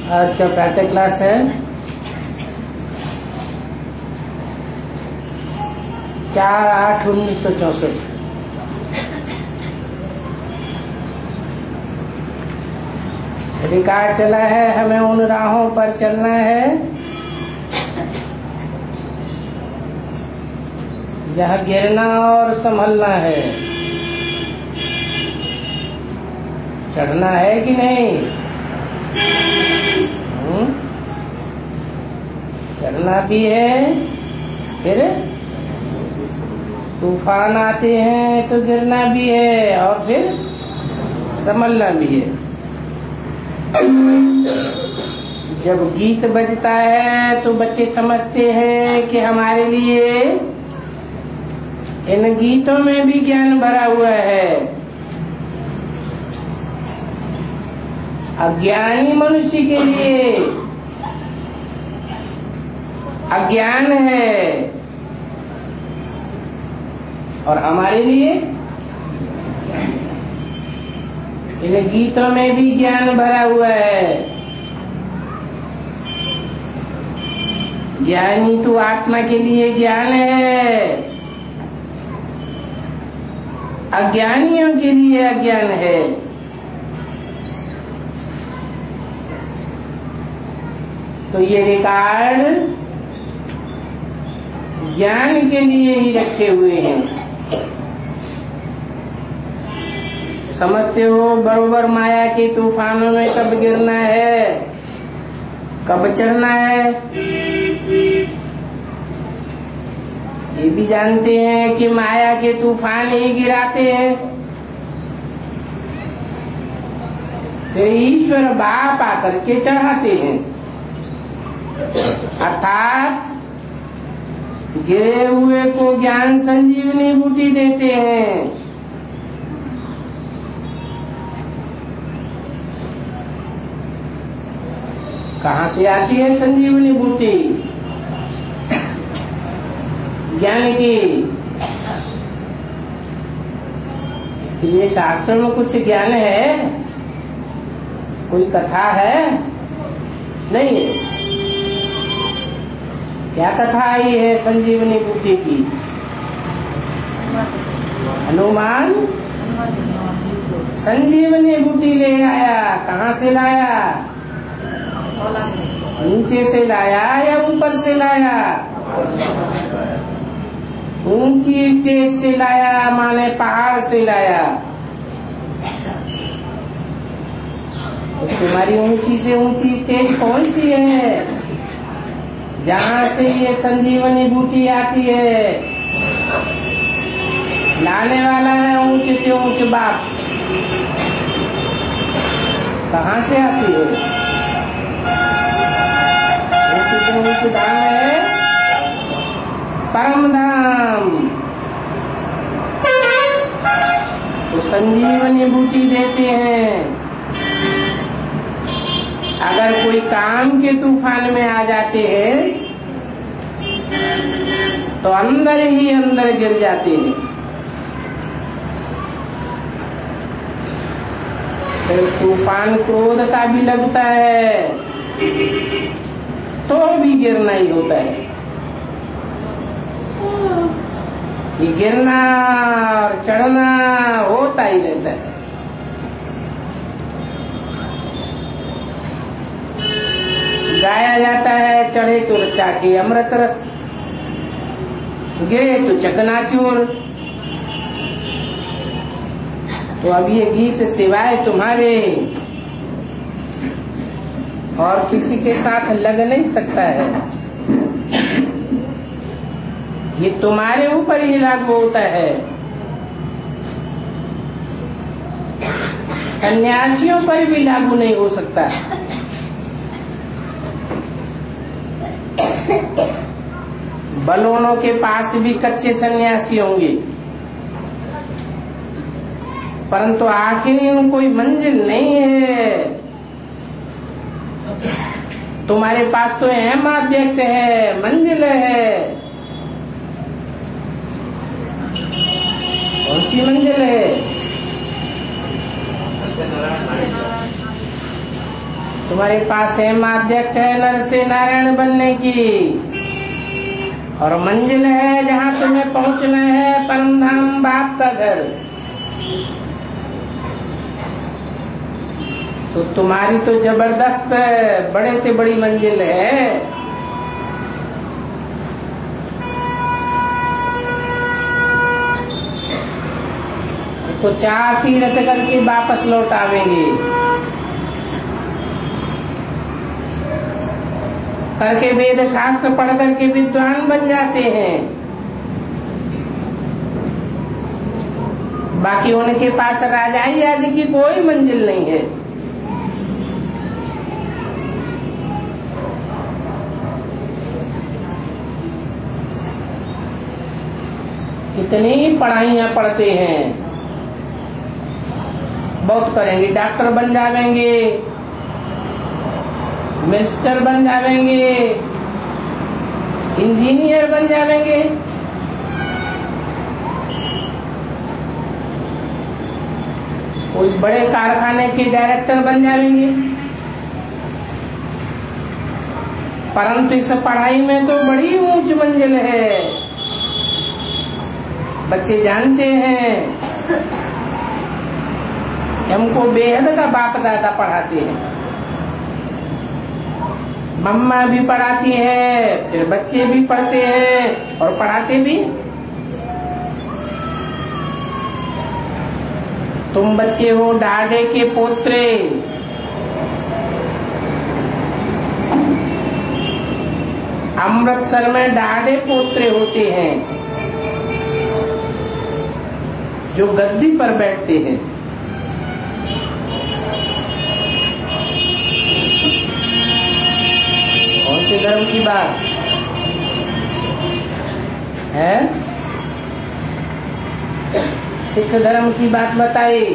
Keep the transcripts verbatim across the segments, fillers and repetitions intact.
आज का प्रातः क्लास है चार आठ उन्नीस सौ चौसठ। रिकॉर्ड चला है, हमें उन राहों पर चलना है जहाँ गिरना और संभलना है। चढ़ना है कि नहीं? हुँ? चढ़ना भी है, फिर तूफान आते हैं तो गिरना भी है और फिर संभलना भी है। जब गीत बजता है तो बच्चे समझते हैं कि हमारे लिए इन गीतों में भी ज्ञान भरा हुआ है। अज्ञानी मनुष्य के लिए अज्ञान है और हमारे लिए इन गीतों में भी ज्ञान भरा हुआ है। ज्ञानी तो आत्मा के लिए ज्ञान है, अज्ञानियों के लिए अज्ञान है। तो ये रिकॉर्ड ज्ञान के लिए ही रखे हुए हैं। समझते हो बरोबर माया के तूफानों में कब गिरना है, कब चढ़ना है। ये भी जानते हैं कि माया के तूफान ही गिराते हैं, फिर ईश्वर बाप आकर के चढ़ाते हैं। अर्थात गिरे हुए को ज्ञान संजीवनी बूटी देते हैं। कहाँ से आती है संजीवनी बूटी? ज्ञान की। ये शास्त्र में कुछ ज्ञान है, कोई कथा है? नहीं है। क्या कथा आई है संजीवनी बूटी की? हनुमान संजीवनी बूटी ले आया। कहाँ से लाया? नीचे से लाया या ऊपर से लाया? ऊंची स्टेज से लाया, माने पहाड़ से लाया। तुम्हारी ऊंची से ऊंची स्टेज कौन सी है जहाँ से ये संजीवनी बूटी आती है? लाने वाला है ऊंचे से ऊंचे बाप। कहाँ से आती है? ऊंचे से ऊंचे धाम है परम धाम। तो संजीवनी बूटी देते हैं। अगर कोई काम के तूफान में आ जाते हैं तो अंदर ही अंदर गिर जाते हैं। फिर तूफान क्रोध का भी लगता है तो भी गिरना ही होता है। ये गिरना और चढ़ना होता ही रहता है। गाया जाता है, चढ़े तो रचा के अमृत रस, गिरे तो चकनाचूर। तो अब ये गीत सिवाय तुम्हारे और किसी के साथ लग नहीं सकता है। ये तुम्हारे ऊपर ही लागू होता है। सन्यासियों पर भी लागू नहीं हो सकता। बलोनों के पास भी कच्चे सन्यासी होंगे, परंतु आखिर में कोई मंजिल नहीं है। तुम्हारे पास तो अहम ऑब्जेक्ट है, मंजिल है। कौन सी मंजिल है? तुम्हारे पास है माध्यक है नर से नारायण बनने की, और मंजिल है जहाँ तुम्हें पहुँचना है परम धाम बाप का घर। तो तुम्हारी तो जबरदस्त बड़े से बड़ी मंजिल है। तो चार तीर्थ करके वापस लौट आवेंगे, करके वेद शास्त्र पढ़ करके विद्वान बन जाते हैं। बाकी उनके पास राजाई आदि की कोई मंजिल नहीं है। कितनी पढ़ाइयां पढ़ते हैं, बहुत करेंगे, डॉक्टर बन जावेंगे, मिनिस्टर बन जावेंगे, इंजीनियर बन जावेंगे, कोई बड़े कारखाने के डायरेक्टर बन जावेंगे। परंतु इस पढ़ाई में तो बड़ी ऊंच मंजिल है। बच्चे जानते हैं हमको बेहद का बाप दादा पढ़ाते हैं, मम्मा भी पढ़ाती है, फिर बच्चे भी पढ़ते हैं और पढ़ाते भी। तुम बच्चे हो डाडे के पोत्रे, अमृतसर में डाडे पोत्रे होते हैं जो गद्दी पर बैठते हैं। कौन से धर्म की बात है? सिख धर्म की बात बताइए।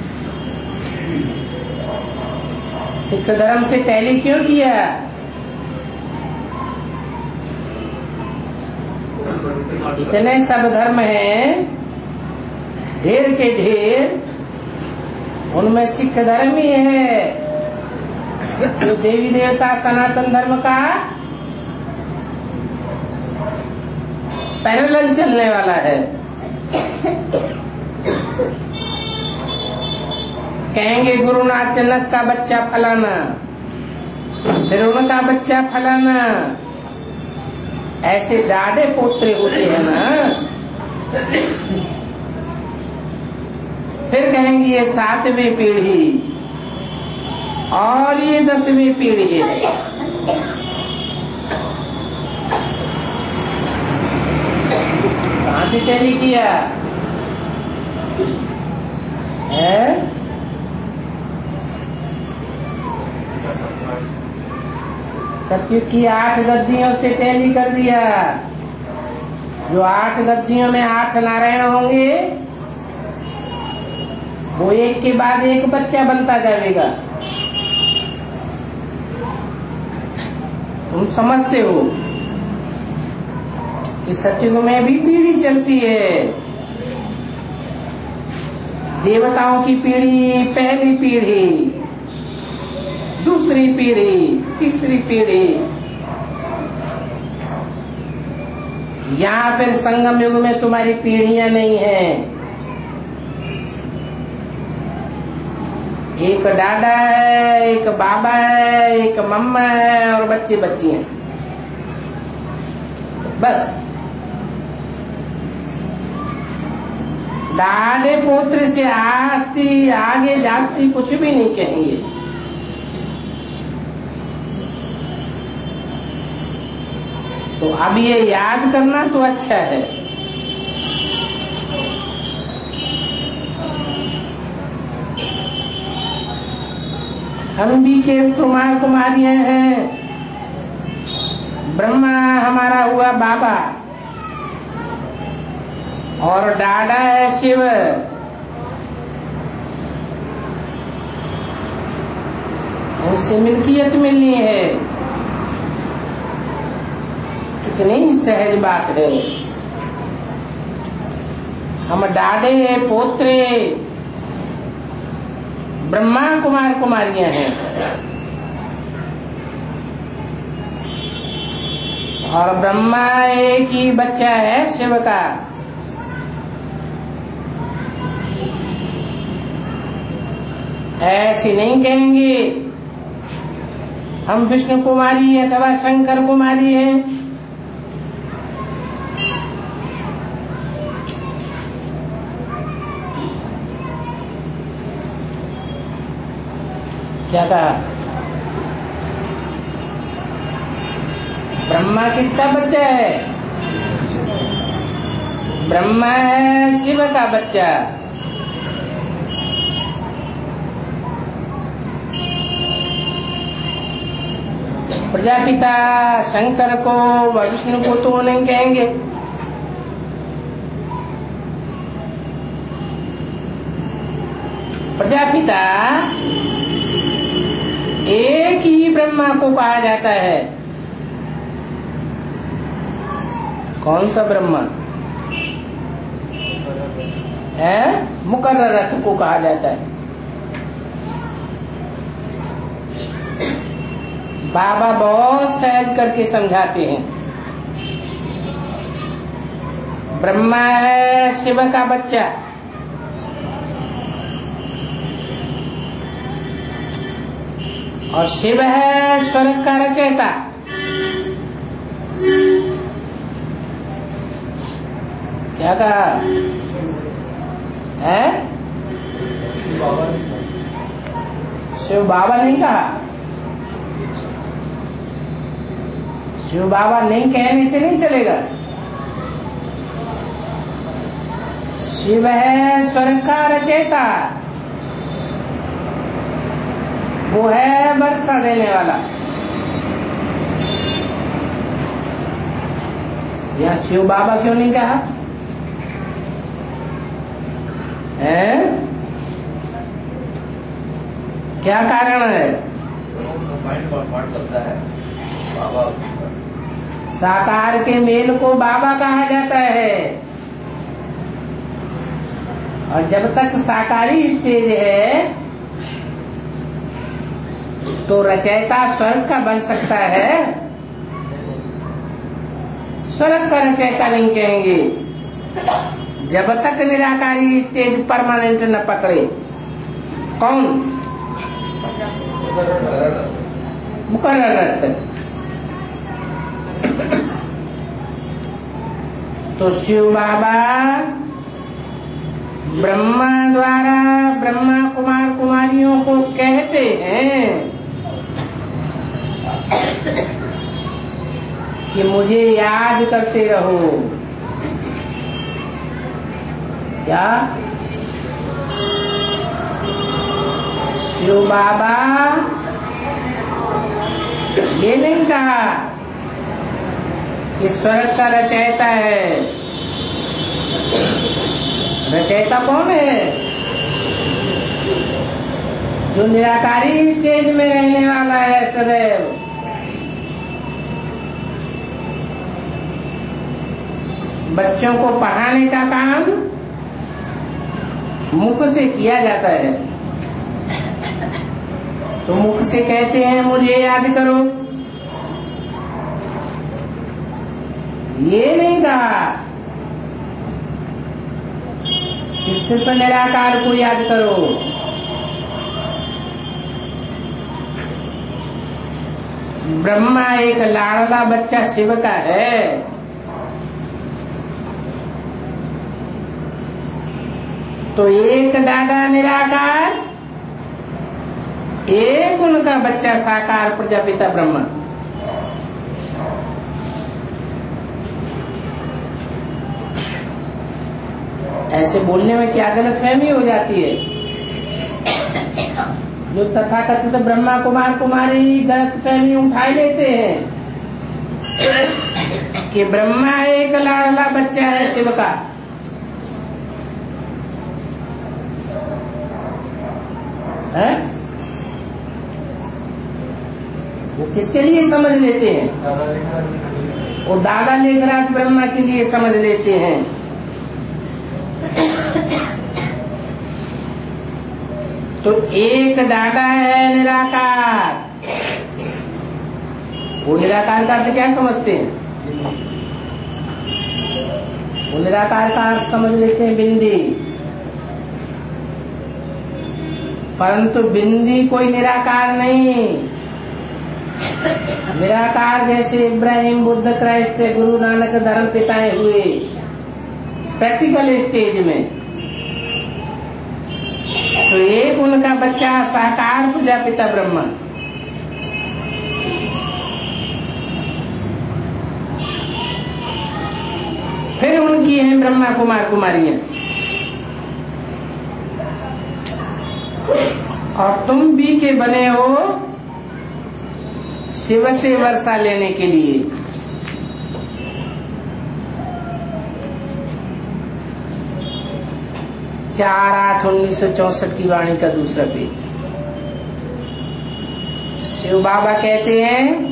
सिख धर्म से टैली क्यों किया? इतने सब धर्म हैं, ढेर के ढेर, उनमें सिख धर्म ही है जो देवी देवता सनातन धर्म का पैरेलल चलने वाला है। कहेंगे गुरुनाथ जनक का बच्चा फलाना, फिर उनका बच्चा फलाना, ऐसे डाडे पोत्रे होते हैं ना। फिर कहेंगे ये सातवीं पीढ़ी और ये दसवीं पीढ़ी है। कहाँ से टैली किया है? सतयुग की आठ गद्दियों से टैली कर दिया। जो आठ गद्दियों में आठ नारायण होंगे वो एक के बाद एक बच्चा बनता जाएगा। तुम समझते हो कि सतयुग में भी पीढ़ी चलती है। देवताओं की पीढ़ी, पहली पीढ़ी, दूसरी पीढ़ी, तीसरी पीढ़ी। यहाँ फिर संगम युग में तुम्हारी पीढ़ियां नहीं है। एक दादा है, एक बाबा है, एक मम्मा है और बच्चे बच्ची हैं, बस। दादे पोत्र से आस्ती आगे जास्ती कुछ भी नहीं कहेंगे। तो अब ये याद करना तो अच्छा है। हम भी के कुमार कुमारियां हैं। ब्रह्मा हमारा हुआ बाबा और दादा है शिव। उनसे मिल्कियत मिलनी है। कितनी सहज बात है। हम डाडे पोत्रे ब्रह्मा कुमार कुमारियां हैं। और ब्रह्मा एक ही बच्चा है शिव का। ऐसी नहीं कहेंगे हम विष्णु कुमारी अथवा शंकर कुमारी है। क्या कहा? ब्रह्मा किसका बच्चा है? ब्रह्मा है शिव का बच्चा। प्रजापिता शंकर को व विष्णु को तो नहीं कहेंगे। प्रजापिता एक ही ब्रह्मा को कहा जाता है। कौन सा ब्रह्मा है? मुकर्रर को कहा जाता है। बाबा बहुत सहज करके समझाते हैं। ब्रह्मा है शिव का बच्चा, और शिव है स्वर्ग का रचयिता। क्या कहा है? शिव बाबा नहीं कहा। शिव बाबा नहीं कहने से नहीं चलेगा। शिव है स्वर्ग का रचयिता, वो है वर्षा देने वाला। या शिव बाबा क्यों नहीं कहा है? क्या कारण है? बाबा साकार के मेल को बाबा कहा जाता है, और जब तक साकारी स्टेज है तो रचयिता स्वर्ग का बन सकता है। स्वर्ग का रचयिता नहीं कहेंगे जब तक निराकारी स्टेज परमानेंट न पकड़े। कौन? मुकर्रर। तो शिव बाबा ब्रह्मा द्वारा ब्रह्मा कुमार कुमारियों को कहते हैं कि मुझे याद करते रहो। क्या? शिव बाबा ये नहीं कहा कि स्वर्ग का रचयिता है। रचयिता कौन है? जो निराकारी स्टेज में रहने वाला है सदैव। बच्चों को पढ़ाने का काम मुख से किया जाता है, तो मुख से कहते हैं मुझे याद करो। ये नहीं कहा कि सिर्फ निराकार को याद करो। ब्रह्मा एक लाडला बच्चा शिव का है, तो एक डाडा निराकार, एक उनका बच्चा साकार प्रजापिता ब्रह्मा। ऐसे बोलने में क्या गलतफहमी हो जाती है? जो तथाकथित ब्रह्मा कुमार कुमारी गलतफहमी उठा लेते हैं कि ब्रह्मा एक लाडला बच्चा है शिव का। है? वो किसके लिए समझ लेते हैं? वो दादा लेखराज ब्रह्मा के लिए समझ लेते हैं। तो एक दादा है निराकार। वो निराकार का अर्थ क्या समझते हैं? वो निराकार का अर्थ समझ लेते हैं बिंदी, परंतु बिंदी कोई निराकार नहीं। निराकार जैसे इब्राहिम, बुद्ध, क्राइस्ट, गुरु नानक धर्म पिताएं हुए प्रैक्टिकल स्टेज में, तो एक उनका बच्चा साकार प्रजापिता ब्रह्मा। फिर उनकी हैं ब्रह्मा कुमार कुमारियां, और तुम भी के बने हो शिव से वर्षा लेने के लिए। चार आठ उन्नीस सौ चौसठ की वाणी का दूसरा पेज। शिव बाबा कहते हैं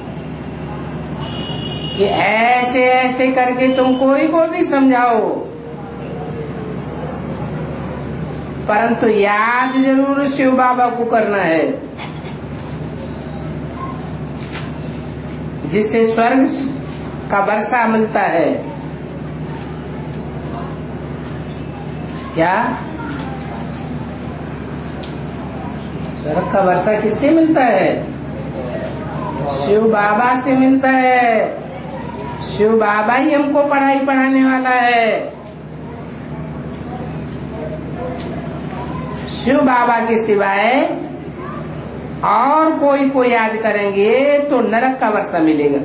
कि ऐसे ऐसे करके तुम कोई को भी समझाओ, परंतु याद जरूर शिव बाबा को करना है, जिससे स्वर्ग का वर्षा मिलता है। क्या स्वर्ग का वर्षा किससे मिलता है? शिव बाबा से मिलता है। शिव बाबा ही हमको पढ़ाई पढ़ाने वाला है। शिव बाबा के सिवाय और कोई को याद करेंगे तो नरक का वर्षा मिलेगा।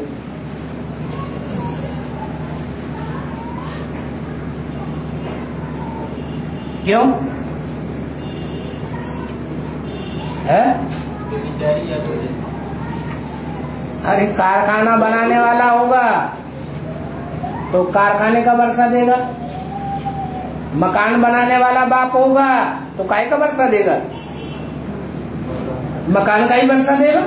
क्यों है? अरे कारखाना बनाने वाला होगा तो कारखाने का वर्षा देगा, मकान बनाने वाला बाप होगा तो काय का वर्षा देगा? मकान का ही वर्षा देगा।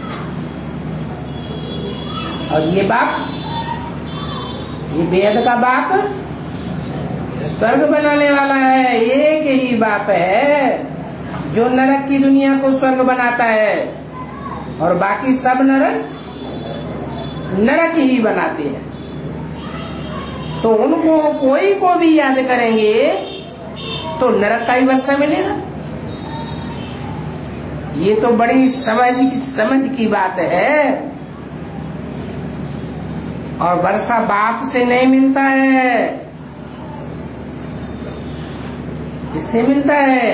और ये बाप, ये बेहद का बाप स्वर्ग बनाने वाला है। एक ही बाप है जो नरक की दुनिया को स्वर्ग बनाता है, और बाकी सब नरक नरक ही बनाते हैं। तो उनको कोई को भी याद करेंगे तो नरक का ही वर्षा मिलेगा। ये तो बड़ी समझ की समझ की बात है। और वर्षा बाप से नहीं मिलता है, इससे मिलता है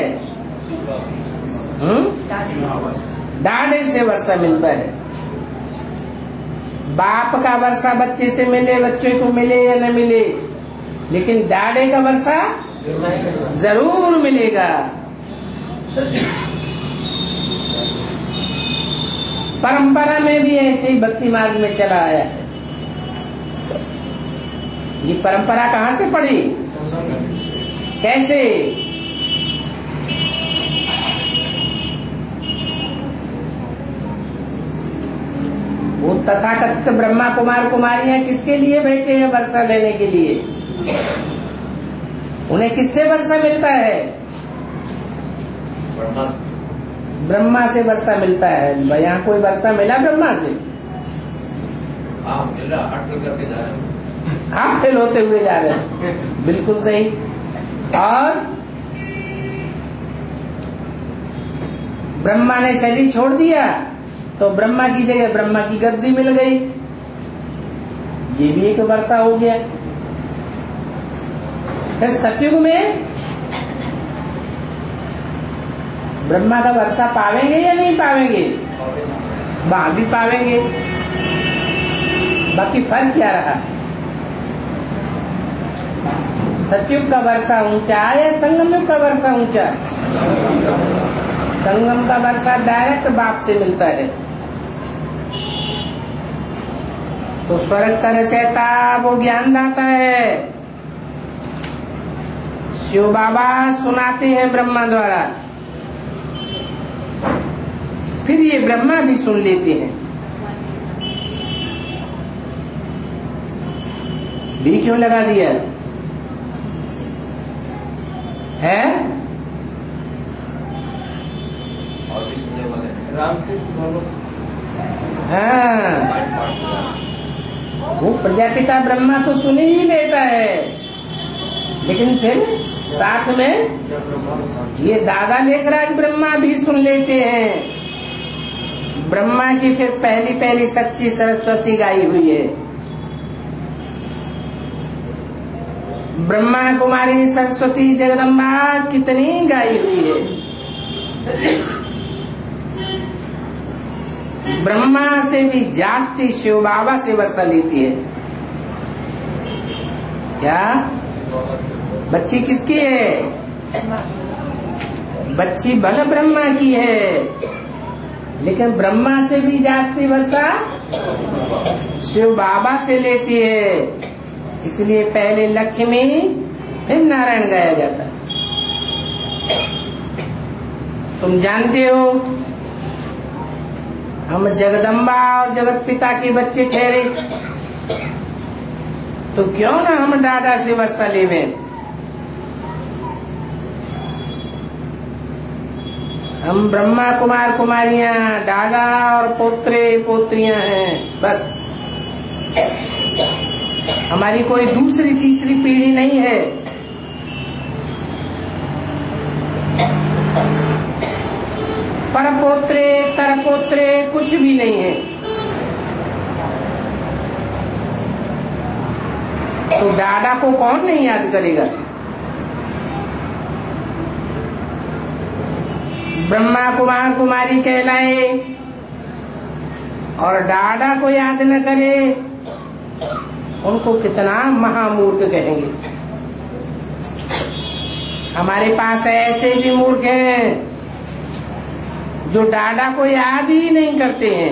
डाढ़े से वर्षा मिलता है। बाप का वर्षा बच्चे से मिले, बच्चे को मिले या न मिले, लेकिन डाढ़े का वर्षा जरूर मिलेगा। परंपरा में भी ऐसे ही भक्ति मार्ग में चला आया है। ये परंपरा कहाँ से पड़ी, कैसे? वो तथाकथित ब्रह्मा कुमार कुमारियां किसके लिए बैठे हैं? वर्षा लेने के लिए। उन्हें किससे वर्षा मिलता है? ब्रह्मा से वर्षा मिलता है। यहाँ कोई वर्षा मिला ब्रह्मा से? आप फेल होते हुए जा रहे हैं। बिल्कुल सही। और ब्रह्मा ने शरीर छोड़ दिया तो ब्रह्मा की जगह ब्रह्मा की गद्दी मिल गई। ये भी एक वर्षा हो गया। फिर सतयुग में ब्रह्मा का वर्षा पावेंगे या नहीं पावेंगे? वहां भी पावेंगे। बाकी फर्क क्या रहा? सतयुग का वर्षा ऊंचा या संगम युग का वर्षा ऊंचा? संगम का वर्षा डायरेक्ट बाप से मिलता है। तो स्वर्ग का रचयिता वो ज्ञानदाता है। शिव बाबा सुनाते हैं ब्रह्मा द्वारा, फिर ये ब्रह्मा भी सुन लेते हैं। भी क्यों लगा दिया है? और भी सुनने वाले रामकृष्ण। हाँ, वो प्रजापिता ब्रह्मा तो सुन ही लेता है, लेकिन फिर साथ में ये दादा लेखराज ब्रह्मा भी सुन लेते हैं। ब्रह्मा की फिर पहली पहली सच्ची सरस्वती गाई हुई है। ब्रह्मा कुमारी सरस्वती जगदम्बा कितनी गाई हुई है। ब्रह्मा से भी जास्ती शिव बाबा से वर्षा लेती है। क्या बच्ची किसकी है? बच्ची भले ब्रह्मा की है, लेकिन ब्रह्मा से भी जास्ती वर्षा शिव बाबा से लेती है। इसलिए पहले लक्ष्मी फिर नारायण गाया जाता है। तुम जानते हो हम जगदम्बा और जगत पिता के बच्चे ठहरे, तो क्यों ना हम दादा से वर्षा लेवे। हम ब्रह्मा कुमार कुमारियां, दादा और पोत्रे पोत्रियां हैं। बस हमारी कोई दूसरी तीसरी पीढ़ी नहीं है। परपोत्रे तरपोत्रे कुछ भी नहीं है। तो दादा को कौन नहीं याद करेगा? ब्रह्मा कुमार कुमारी कहलाए और दादा को याद न करे, उनको कितना महामूर्ख कहेंगे। हमारे पास ऐसे भी मूर्ख हैं जो दादा को याद ही नहीं करते हैं।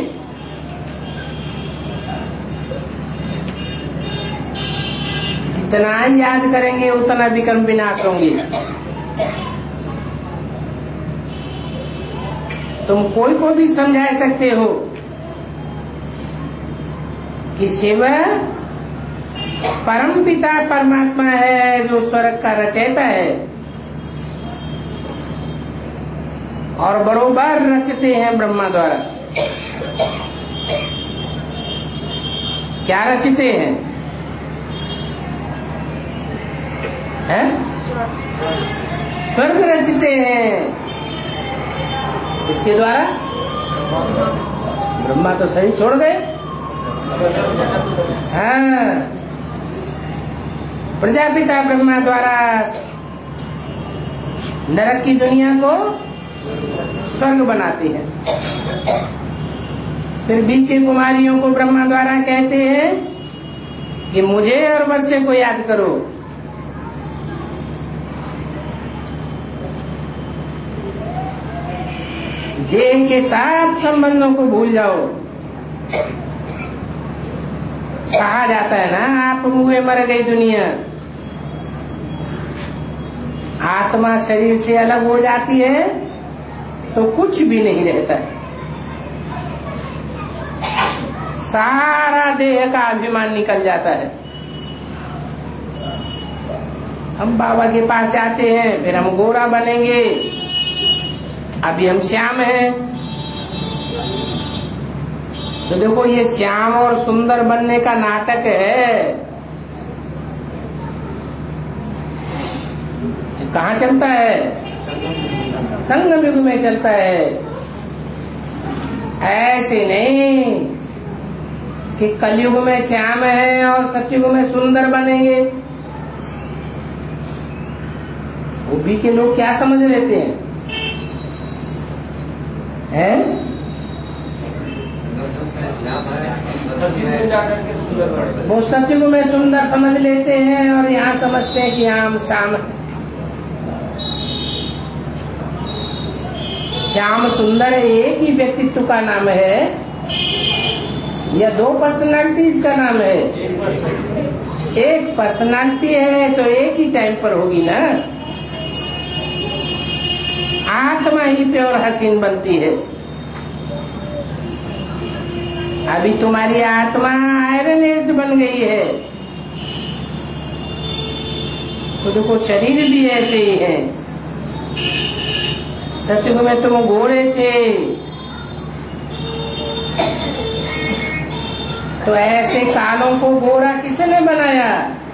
जितना ही याद करेंगे उतना विक्रम विनाश होंगे। तुम कोई को भी समझा सकते हो कि शिव परम पिता परमात्मा है जो स्वर्ग का रचयिता है, और बरोबर रचते हैं ब्रह्मा द्वारा। क्या रचते हैं? हैं? स्वर्ग रचते हैं। इसके द्वारा ब्रह्मा तो सही छोड़ गए। हाँ, प्रजापिता ब्रह्मा द्वारा नरक की दुनिया को स्वर्ग बनाते हैं। फिर बीके कुमारियों को ब्रह्मा द्वारा कहते हैं कि मुझे और वर्षे को याद करो। देह के साथ संबंधों को भूल जाओ। कहा जाता है ना, आप मुए मर गई दुनिया। आत्मा शरीर से अलग हो जाती है तो कुछ भी नहीं रहता है। सारा देह का अभिमान निकल जाता है। हम बाबा के पास जाते हैं, फिर हम गोरा बनेंगे। अभी हम श्याम हैं, तो देखो ये श्याम और सुंदर बनने का नाटक है। कहाँ चलता है? संगम युग में चलता है। ऐसे नहीं कि कलयुग में श्याम है और सतयुग में सुंदर बनेंगे। वो भी के लोग क्या समझ लेते हैं, हैं? वो सतयुग में सुंदर समझ लेते हैं और यहाँ समझते हैं कि यहाँ हम श्याम। श्याम सुंदर एक ही व्यक्तित्व का नाम है या दो पर्सनालिटीज का नाम है? एक पर्सनालिटी है तो एक ही टाइम पर होगी ना। आत्मा ही प्योर हसीन बनती है। अभी तुम्हारी आत्मा आयरन एज बन गई है, तो देखो शरीर भी ऐसे ही है। सतयुग में तुम गोरे थे, तो ऐसे कालों को गोरा किसने बनाया?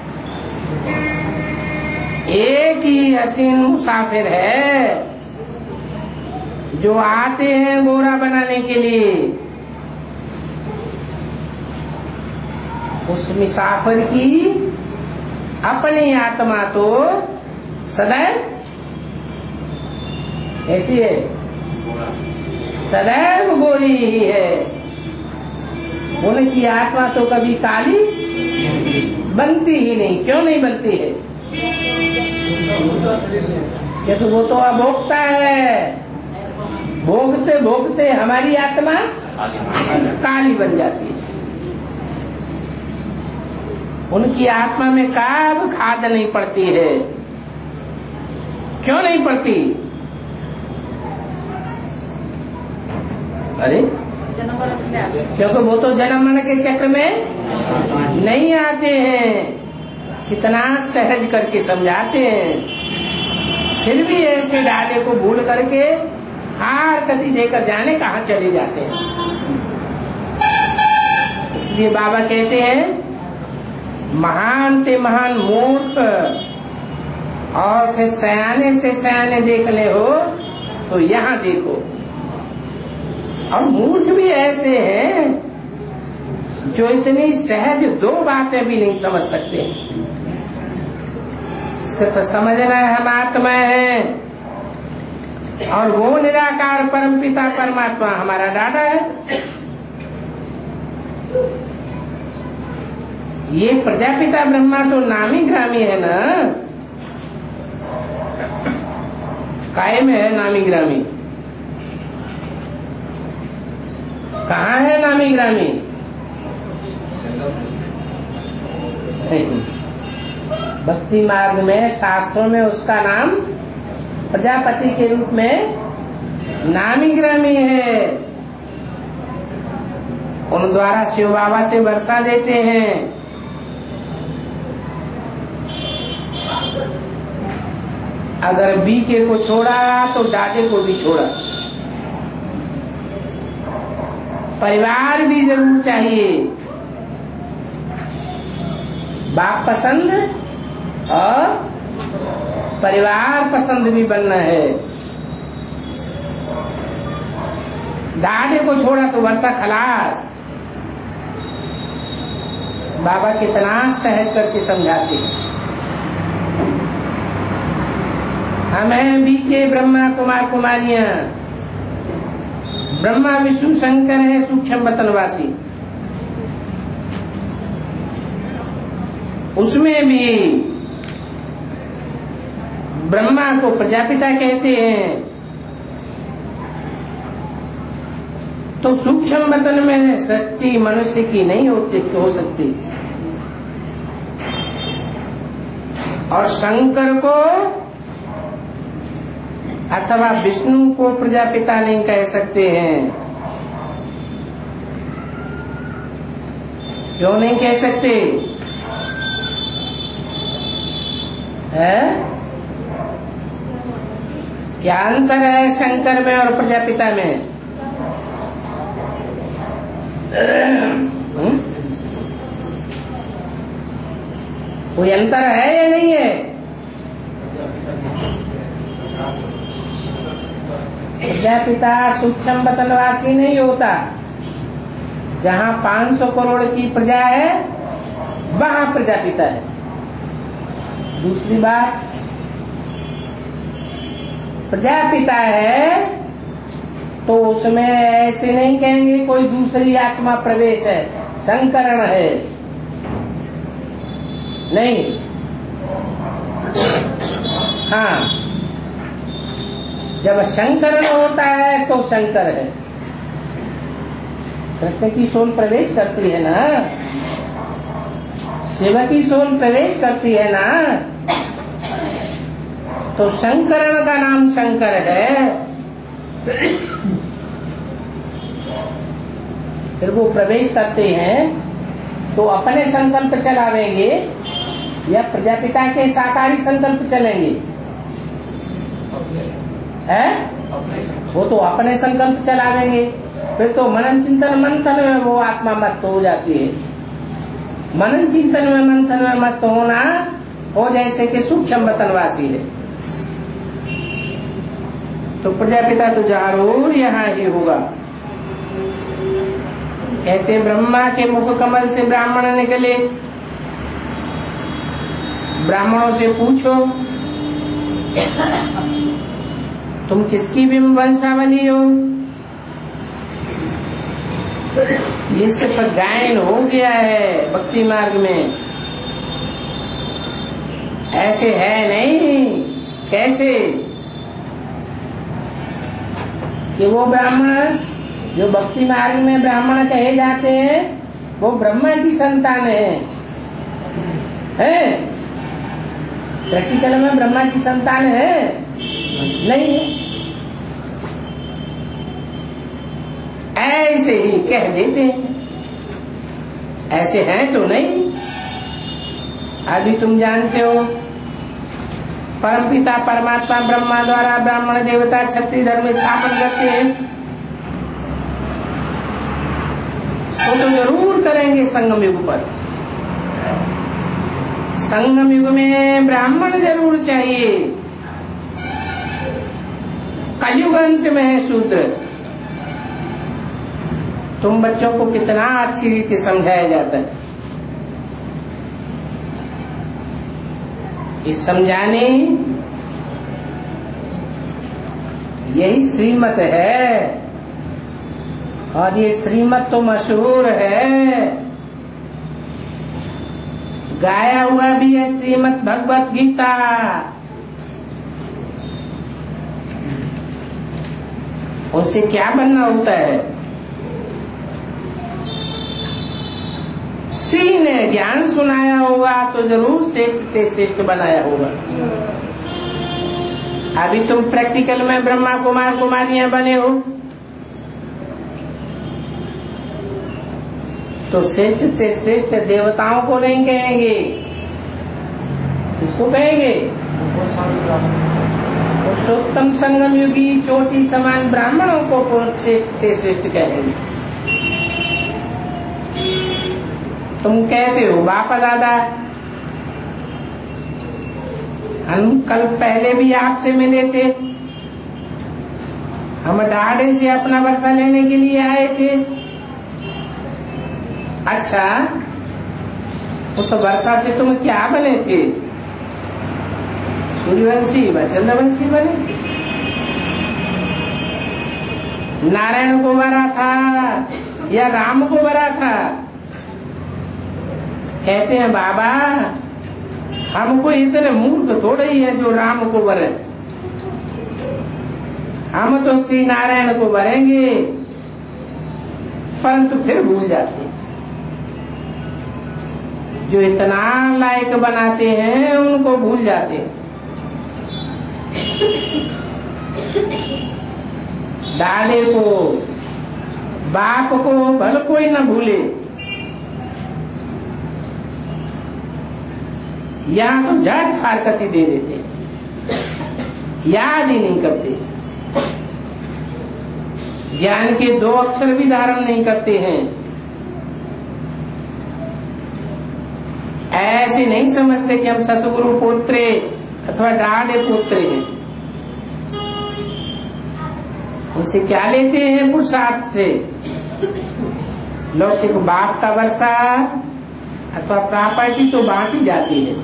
एक ही हसीन मुसाफिर है जो आते हैं गोरा बनाने के लिए। उस मुसाफिर की अपनी आत्मा तो सदैव कैसी है? सदैव गोरी ही है। उनकी आत्मा तो कभी काली बनती ही नहीं। क्यों नहीं बनती है? क्योंकि वो तो अभोक्ता है। भोगते भोगते हमारी आत्मा काली बन जाती है। उनकी आत्मा में कब खाद नहीं पड़ती है। क्यों नहीं पड़ती? अरे क्योंकि वो तो जन्म मरण के चक्र में नहीं आते हैं। कितना सहज करके समझाते हैं, फिर भी ऐसे डाले को भूल करके हार कति देकर जाने कहाँ चले जाते हैं। इसलिए बाबा कहते हैं महान ते महान मूर्ख और फिर सयाने से सयाने देखने हो तो यहाँ देखो। और मूर्ख भी ऐसे हैं जो इतनी सहज दो बातें भी नहीं समझ सकते। सिर्फ समझना है हम आत्मा है और वो निराकार परमपिता परमात्मा हमारा डाटा है। ये प्रजापिता ब्रह्मा तो नामी ग्रामी है ना। काय में है नामी ग्रामी? कहाँ है नामी ग्रामी? भक्ति मार्ग में शास्त्रों में उसका नाम प्रजापति के रूप में नामी ग्रामी है। उन द्वारा शिव बाबा से वर्षा देते हैं। अगर बीके को छोड़ा तो डाटे को भी छोड़ा। परिवार भी जरूर चाहिए। बाप पसंद और परिवार पसंद भी बनना है। डाढ़े को छोड़ा तो वर्षा खलास। बाबा कितना सहज करके समझाते हैं। हम हैं बीके ब्रह्मा कुमार कुमारियां। ब्रह्मा विष्णु शंकर है सूक्ष्म वतनवासी। उसमें भी ब्रह्मा को प्रजापिता कहते हैं। तो सूक्ष्म वतन में सृष्टि मनुष्य की नहीं होती हो सकती। और शंकर को अथवा विष्णु को प्रजापिता नहीं कह सकते हैं। क्यों नहीं कह सकते? है क्या अंतर है शंकर में और प्रजापिता में? हुँ? कोई अंतर है या नहीं है? प्रजापिता सूक्ष्म वतनवासी नहीं होता। जहाँ पाँच सौ करोड़ की प्रजा है वहाँ प्रजापिता है। दूसरी बात, प्रजापिता है तो उसमें ऐसे नहीं कहेंगे कोई दूसरी आत्मा प्रवेश है, संकरण है। नहीं, हाँ, जब संकरण होता है तो शंकर है। कृष्ण की सोल प्रवेश करती है ना, शिव की सोल प्रवेश करती है ना, तो शंकरण का नाम शंकर है। फिर वो प्रवेश करते हैं तो अपने संकल्प चलावेंगे या प्रजापिता के साकारी संकल्प चलेंगे? है वो तो अपने संकल्प चलावेंगे। फिर तो मनन चिंतन मंथन में वो आत्मा मस्त हो जाती है। मनन चिंतन में मंथन में मस्त होना हो जैसे कि सूक्ष्म वतनवासी है। तो प्रजापिता तो जरूर यहाँ ही होगा। कहते ब्रह्मा के मुख कमल से ब्राह्मण निकले। ब्राह्मणों से पूछो तुम किसकी भी वंशावली हो? ये सिर्फ गायन हो गया है भक्ति मार्ग में, ऐसे है नहीं। कैसे कि वो ब्राह्मण जो भक्ति मार्ग में ब्राह्मण कहे जाते हैं वो ब्रह्मा की संतान है, है? प्रैक्टिकल में ब्रह्मा की संतान है नहीं है। ऐसे ही कह देते हैं, ऐसे हैं तो नहीं। अभी तुम जानते हो परमपिता परमात्मा ब्रह्मा द्वारा ब्राह्मण देवता क्षत्रिय धर्म स्थापन करते हैं, वो तो जरूर करेंगे संगम युग पर। संगम युग में ब्राह्मण जरूर चाहिए। कलयुग अंत में है शूद्र। तुम बच्चों को कितना अच्छी रीति समझाया जाता है। इस समझाने यही श्रीमत है, और ये श्रीमत तो मशहूर है, गाया हुआ भी है श्रीमद् भगवत गीता। उससे क्या बनना होता है? श्री ने ज्ञान सुनाया होगा तो जरूर श्रेष्ठ ते श्रेष्ठ बनाया होगा। अभी तुम प्रैक्टिकल में ब्रह्मा कुमार कुमारियां बने हो तो श्रेष्ठ ते श्रेष्ठ देवताओं को नहीं कहेंगे, किसको कहेंगे? पुरुषोत्तम संगम युगी चोटी समान ब्राह्मणों को श्रेष्ठ ते श्रेष्ठ कहेंगे। तुम कहते हो बापा दादा हम कल पहले भी आपसे मिले थे, हम डाढ़े से अपना वर्षा लेने के लिए आए थे। अच्छा, उस वर्षा से तुम क्या बने थे? सूर्यवंशी व चंद्रवंशी बने थे। नारायण को वरा था या राम को वरा था? कहते हैं बाबा हमको इतने मूर्ख थोड़े ही है जो राम को वरे, हम तो श्री नारायण को वरेंगे, परंतु फिर भूल जाते। जो इतना लायक बनाते हैं उनको भूल जाते। डाले को बाप को भल कोई न भूले, यहाँ तो जाट फारकती दे देते, याद ही नहीं करते, ज्ञान के दो अक्षर भी धारण नहीं करते हैं। ऐसे नहीं समझते कि हम सतगुरु पुत्रे अथवा डाढ़े पुत्रे हैं। उनसे क्या लेते हैं? पुरुषार्थ से लौकिक बाप का वर्षा अथवा प्रॉपर्टी तो बांटी जाती है।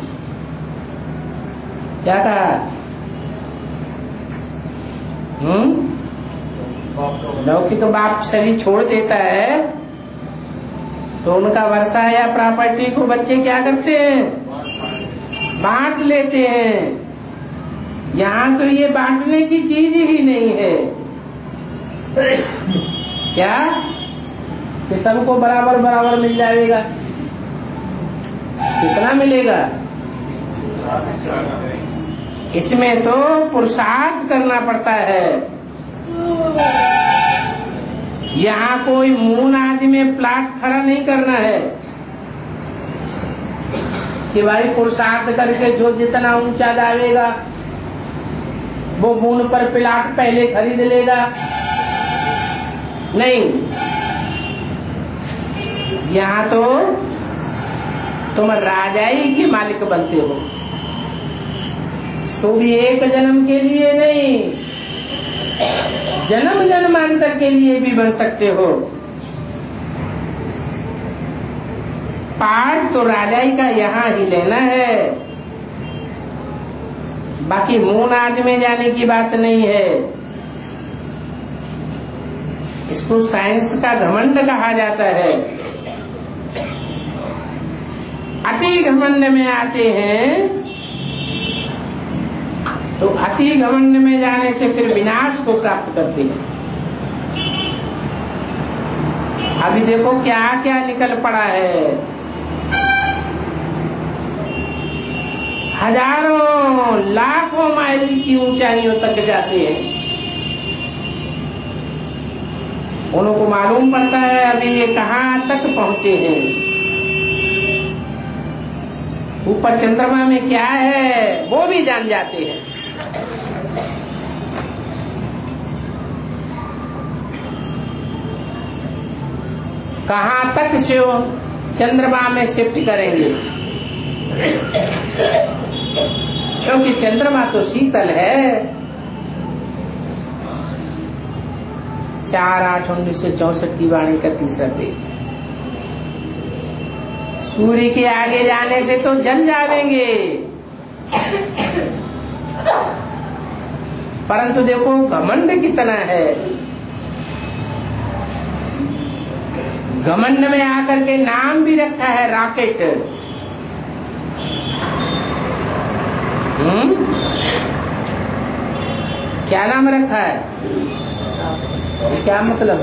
क्या कहा? हम्म लौकिक बाप शरीर छोड़ देता है तो उनका वर्षा या प्रॉपर्टी को बच्चे क्या करते हैं? बांट लेते हैं। यहाँ तो ये बांटने की चीज ही नहीं है। क्या कि सबको बराबर बराबर मिल जाएगा? कितना मिलेगा? इसमें तो पुरुषार्थ करना पड़ता है। यहाँ कोई मून आदि में प्लाट खड़ा नहीं करना है कि भाई पुरुषार्थ करके जो जितना ऊंचा जाएगा वो मून पर प्लाट पहले खरीद लेगा। नहीं, यहाँ तो तुम राजाई के मालिक बनते हो, सो भी एक जन्म के लिए नहीं, जन्म जन्मांतर के लिए भी बन सकते हो। पाठ तो राजाई का यहाँ ही लेना है, बाकी मून आदि में जाने की बात नहीं है। इसको साइंस का घमंड कहा जाता है। अति घमंड में आते हैं तो अति घमंड में जाने से फिर विनाश को प्राप्त करते हैं। अभी देखो क्या क्या निकल पड़ा है, हजारों लाखों माइल की ऊंचाइयों तक जाते हैं। उनको मालूम पड़ता है अभी ये कहाँ तक पहुंचे हैं। ऊपर चंद्रमा में क्या है वो भी जान जाते हैं। कहाँ तक शिव चंद्रमा में शिफ्ट करेंगे, क्योंकि चंद्रमा तो शीतल है। चार आठ उन्नीस सौ चौसठ की वाणी का तीसरा पेज। सूर्य के आगे जाने से तो जल जाएंगे, परंतु देखो घमंड कितना है। घमंड में आकर के नाम भी रखा है रॉकेट। हम्म क्या नाम रखा है? क्या मतलब?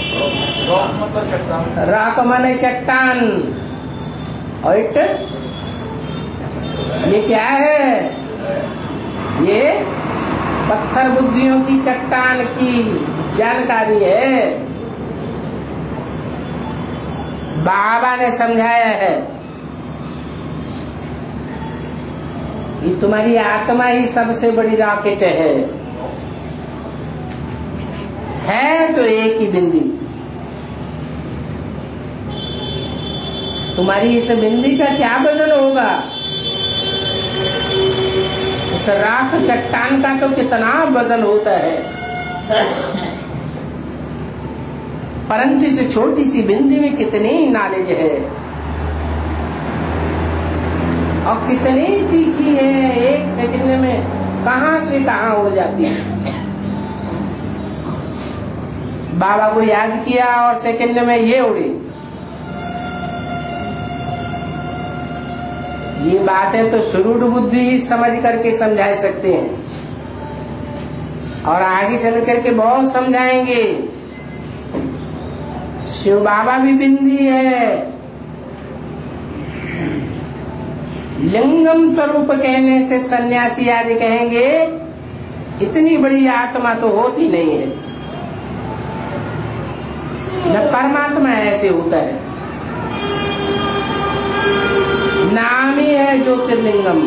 राक माने चट्टान, और ये क्या है? ये पत्थर बुद्धियों की चट्टान की जानकारी है। बाबा ने समझाया है ये तुम्हारी आत्मा ही सबसे बड़ी रॉकेट है। है तो एक ही बिंदी, तुम्हारी इस बिंदी का क्या वजन होगा? उस राख चट्टान का तो कितना वजन होता है, परंतु इस छोटी सी बिंदी में कितनी नॉलेज है और कितनी तीखी है। एक सेकंड में कहां से कहां उड़ जाती है। बाबा को याद किया और सेकंड में ये उड़ी। ये बातें तो सुरूढ़ बुद्धि ही समझ करके समझा सकते हैं, और आगे चल करके बहुत समझाएंगे। शिव बाबा भी बिंदी है। लिंगम स्वरूप कहने से सन्यासी आदि कहेंगे इतनी बड़ी आत्मा तो होती नहीं है, न परमात्मा ऐसे होता है। नाम ही है ज्योतिर्लिंगम,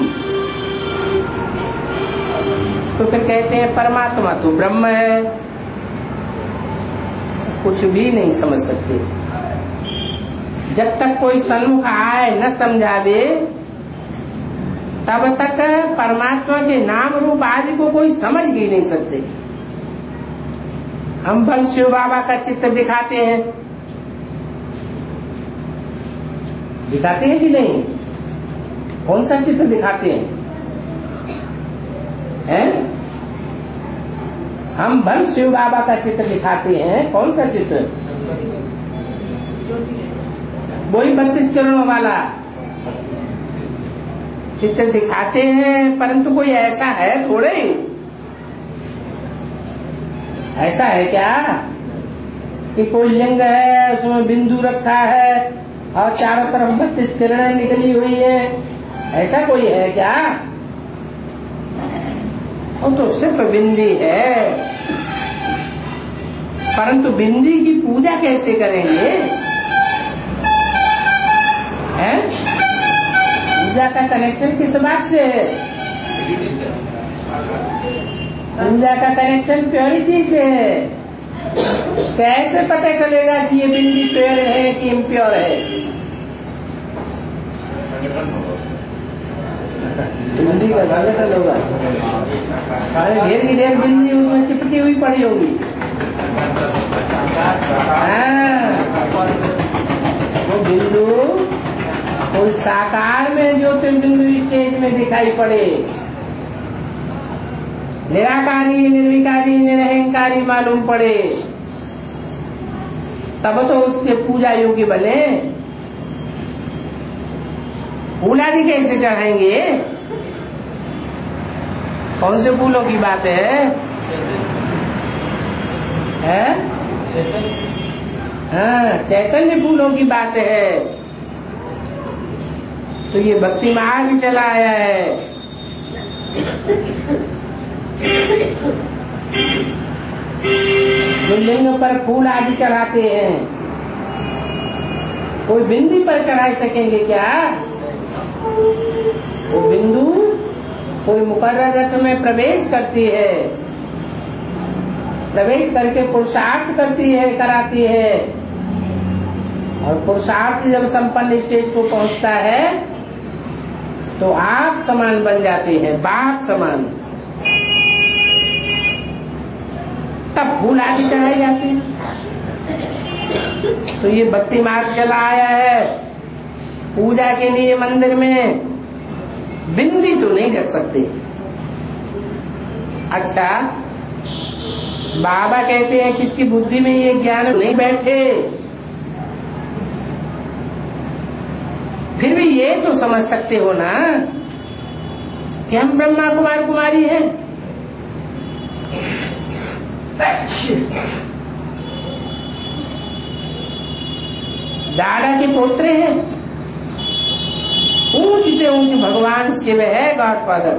तो फिर कहते हैं परमात्मा तो ब्रह्म है। कुछ भी नहीं समझ सकते जब तक कोई सन्मुख आए न समझावे, तब तक परमात्मा के नाम रूप आदि को कोई समझ ही नहीं सकते। हम बल शिव बाबा का चित्र दिखाते हैं, दिखाते हैं कि नहीं? कौन सा चित्र दिखाते हैं? हैं? हम बल शिव बाबा का चित्र दिखाते हैं। कौन सा चित्र? वही बत्तीस किरणों वाला चित्र दिखाते हैं, परंतु कोई ऐसा है थोड़े ही। ऐसा है क्या कि कोई लिंग है, उसमें बिंदु रखा है और चारों तरफ बत्तीस किरणें निकली हुई है? ऐसा कोई है क्या? वो तो सिर्फ बिंदी है, परंतु बिंदी की पूजा कैसे करेंगे? हैं? पूजा का कनेक्शन किस बात से है? पूजा का कनेक्शन प्योरिटी से है। कैसे पता चलेगा कि ये बिंदी प्योर है कि इम्प्योर है? बिंदी का संगठन होगा। अरे ढेर की ढेर बिंदी उसमें चिपकी हुई पड़ी होगी। हाँ, वो बिंदु कोई साकार में ज्योतिर्बिंदु स्टेज में दिखाई पड़े, निराकारी निर्विकारी निरहंकारी मालूम पड़े, तब तो उसके पूजा योग्य बने। फूल आदि कैसे चढ़ाएंगे? कौन से फूलों की बात है? है? हाँ, चैतन्य फूलों की बात है। तो ये भक्ति मार्ग चला आया है। जो लिंग पर फूल आदि चढ़ाते हैं, कोई बिंदी पर चढ़ा सकेंगे क्या? वो बिंदु कोई मुकर्रर रथ में प्रवेश करती है, प्रवेश करके पुरुषार्थ करती है, कराती है, और पुरुषार्थ जब संपन्न स्टेज को पहुंचता है तो आप समान बन जाते हैं, बाप समान। तब फूल आदि चढ़ाई जाती है। तो ये भक्ति मार्ग चला आया है। पूजा के लिए मंदिर में बिंदी तो नहीं रख सकते। अच्छा, बाबा कहते हैं किसकी बुद्धि में ये ज्ञान नहीं बैठे, फिर भी ये तो समझ सकते हो ना कि हम ब्रह्मा कुमार कुमारी हैं। दादा के पोत्रे हैं। ऊंचते ऊंच भगवान शिव है गॉडफादर।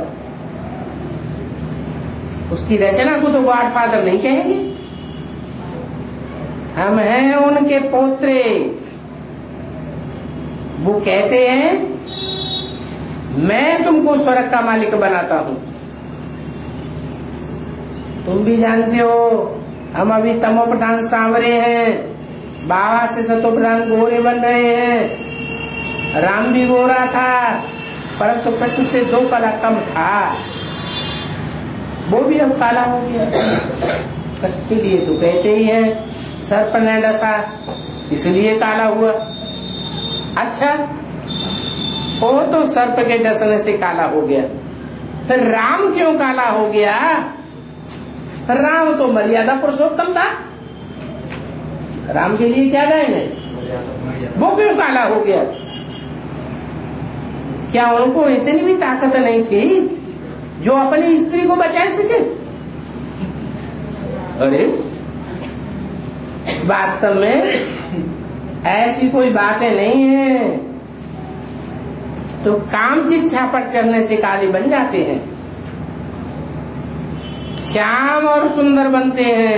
उसकी रचना को तो गॉडफादर नहीं कहेंगे। हम हैं उनके पोत्रे। वो कहते हैं मैं तुमको स्वर्ग का मालिक बनाता हूं। तुम भी जानते हो हम अभी तमो प्रधान सांवरे हैं, बाबा से सतो प्रधान गोरे बन रहे हैं। राम भी गोरा था परंतु तो कृष्ण से दो कला कम था, वो भी अब काला हो गया। कष्ट के लिए तो कहते ही हैं सर्प ने डसा इसलिए काला हुआ। अच्छा, वो तो सर्प के डसने से काला हो गया, फिर राम क्यों काला हो गया? राम तो मर्यादा पुरुषोत्तम था। राम के लिए क्या गए ने, वो क्यों काला हो गया? क्या उनको इतनी भी ताकत नहीं थी जो अपनी स्त्री को बचा सके? अरे वास्तव में ऐसी कोई बातें नहीं है। तो कामचिच्छा पर चढ़ने से काले बन जाते हैं, श्याम और सुंदर बनते हैं।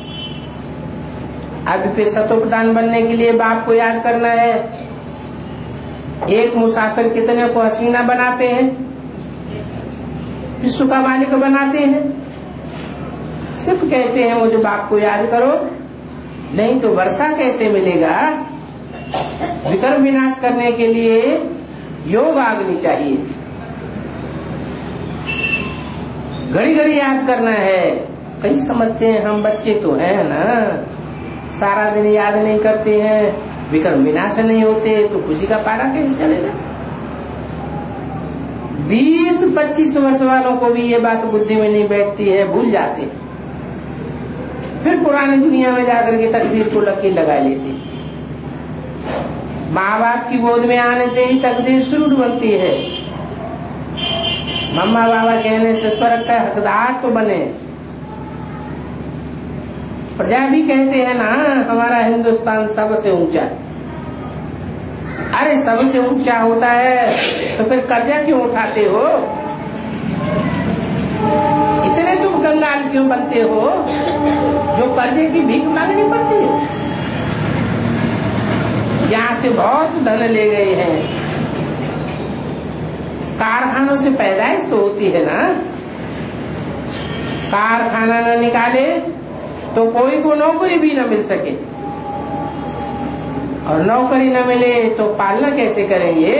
अभी फिर सतो प्रधान बनने के लिए बाप को याद करना है। एक मुसाफिर कितने को हसीना बनाते हैं, विश्व का मालिक बनाते हैं। सिर्फ कहते हैं मुझे बाप को याद करो, नहीं तो वर्षा कैसे मिलेगा? विकर्म विनाश करने के लिए योग अग्नि चाहिए। घड़ी घड़ी याद करना है। कई समझते हैं हम बच्चे तो हैं ना, सारा दिन याद नहीं करते हैं, विकर्म विनाश नहीं होते तो खुशी का पारा कैसे चलेगा? बीस पच्चीस वर्ष वालों को भी ये बात बुद्धि में नहीं बैठती है, भूल जाते। फिर पुरानी दुनिया में जाकर के तकदीर को लकीर लगा लेते। माँ बाप की गोद में आने से ही तकदीर शुरू बनती है। मम्मा बाबा कहने से स्वर्ग का हकदार तो बने। प्रजा भी कहते हैं ना हमारा हिंदुस्तान सबसे ऊंचा। अरे सबसे ऊंचा होता है तो फिर कर्जा क्यों उठाते हो? इतने तुम कंगाल क्यों बनते हो जो कर्जे की भीख मांगनी पड़ती है? यहाँ से बहुत धन ले गए हैं। कारखानों से पैदाइश तो होती है ना, कारखाना न निकाले तो कोई को नौकरी भी न मिल सके, और नौकरी न मिले तो पालना कैसे करेंगे,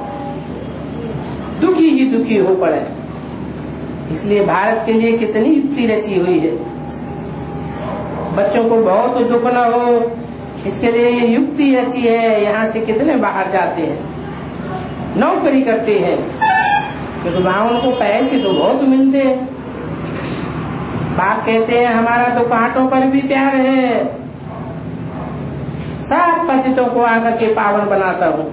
दुखी ही दुखी हो पड़े। इसलिए भारत के लिए कितनी युक्ति रची हुई है, बच्चों को बहुत दुख न हो इसके लिए ये युक्ति रची है। यहाँ से कितने बाहर जाते हैं, नौकरी करते हैं, क्योंकि वहां उनको पैसे तो बहुत मिलते हैं। बाप कहते हैं हमारा तो कांटों पर भी प्यार है, सब पतितों को आकर के पावन बनाता हूँ।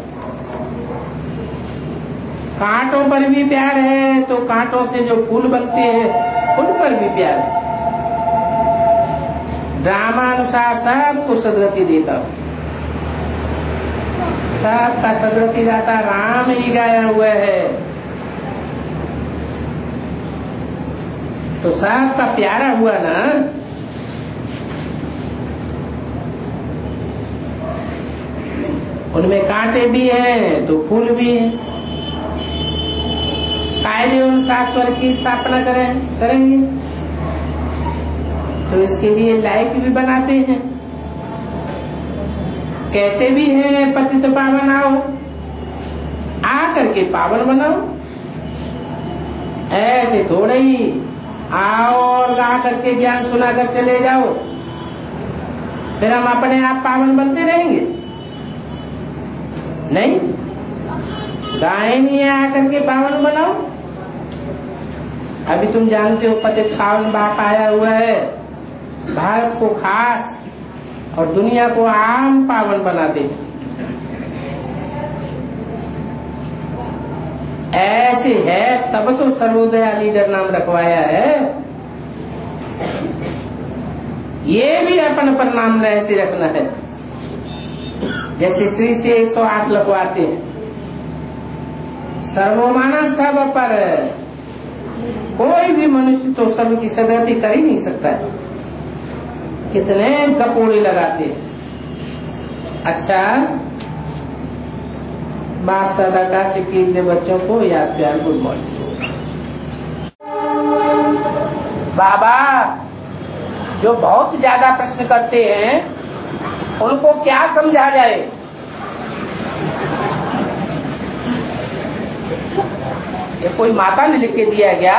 कांटों पर भी प्यार है तो कांटों से जो फूल बनते हैं उन पर भी प्यार है। ड्रामानुसार सबको सदगति देता हूँ, सबका सदगति दाता राम ही गाया हुआ है, तो सबका प्यारा हुआ ना। उनमें कांटे भी हैं तो फूल भी हैं। कायदे अनुसार स्वर्ग की स्थापना करें करेंगे तो इसके लिए लायक भी बनाते हैं, कहते भी हैं पतित पावन आओ, आकर के पावन बनाओ। ऐसे थोड़े ही आओ और गा करके ज्ञान सुना कर चले जाओ, फिर हम अपने आप पावन बनते रहेंगे? नहीं, गाय नहीं आकर के पावन बनाओ। अभी तुम जानते हो पतित पावन बाप आया हुआ है, भारत को खास और दुनिया को आम पावन बनाते हैं। ऐसे है तब तो सर्वोदया लीडर नाम रखवाया है। ये भी अपन पर नाम ऐसे रखना है, जैसे श्री से एक सौ आठ लगवाते हैं। सर्वमाना सब पर, कोई भी मनुष्य तो सबकी सदगति कर ही नहीं सकता है, कितने कपोड़े लगाते हैं। अच्छा, बाप दादा का सिक्के बच्चों को याद प्यार गुड मॉर्निंग। बाबा जो बहुत ज्यादा प्रश्न करते हैं उनको क्या समझा जाए? ये कोई माता ने लिख के दिया क्या?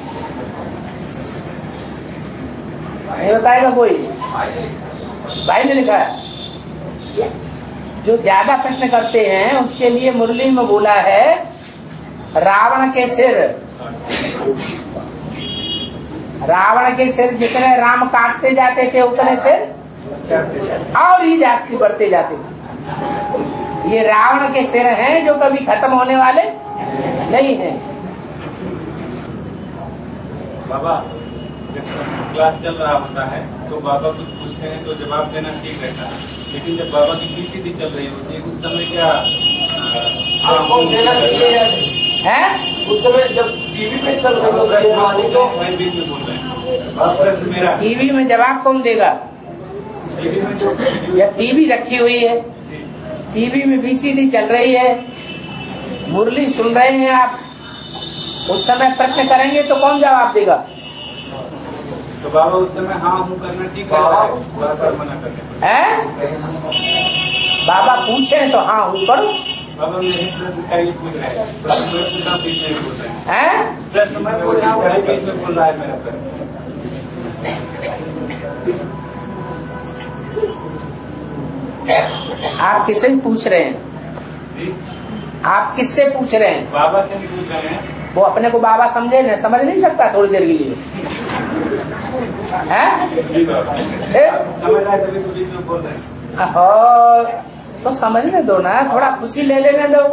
नहीं बताएगा कोई? भाई ने लिखा है। जो ज्यादा प्रश्न करते हैं उसके लिए मुरली में बोला है रावण के सिर, रावण के सिर जितने राम काटते जाते थे उतने सिर और ही जास्ती बढ़ते जाते थे। ये रावण के सिर हैं जो कभी खत्म होने वाले नहीं हैं। बाबा जब क्लास चल रहा होता है तो बाबा कुछ पूछते हैं तो जवाब देना ठीक रहता है, लेकिन जब बाबा की पीसीडी चल रही होती है उस समय क्या आपको देना चाहिए है? उस समय जब टीवी में चल रही होती है तो मैं बीच में बोल रहे हैं, मेरा टीवी में जवाब कौन देगा? टीवी में जो जब टीवी रखी हुई है, टीवी में बीसीडी चल रही है, मुरली सुन रहे हैं आप, उस समय प्रश्न करेंगे तो कौन जवाब देगा? तो बाबा उस समय हाँ हूँ करना ठीक है, बार मना करने है? बाबा पूछे तो हाँ हूँ करो। बाबा मेरे प्रश्न का ही पूछ रहे हैं, प्रश्न में पूछना बीच में बोल रहे हैं। हैं? प्रश्न में पूछना बीच में बोल रहा है मेरा प्रश्न। आप किससे पूछ रहे हैं? जी? आप किससे पूछ रहे हैं? बाबा से भी पूछ रहे हैं। वो अपने को बाबा समझे न, समझ नहीं सकता थोड़ी देर के लिए? हैं? समझ आए तभी तो बीच में बोल रहे हैं। और तो समझने दो ना, थोड़ा खुशी ले लेने दो।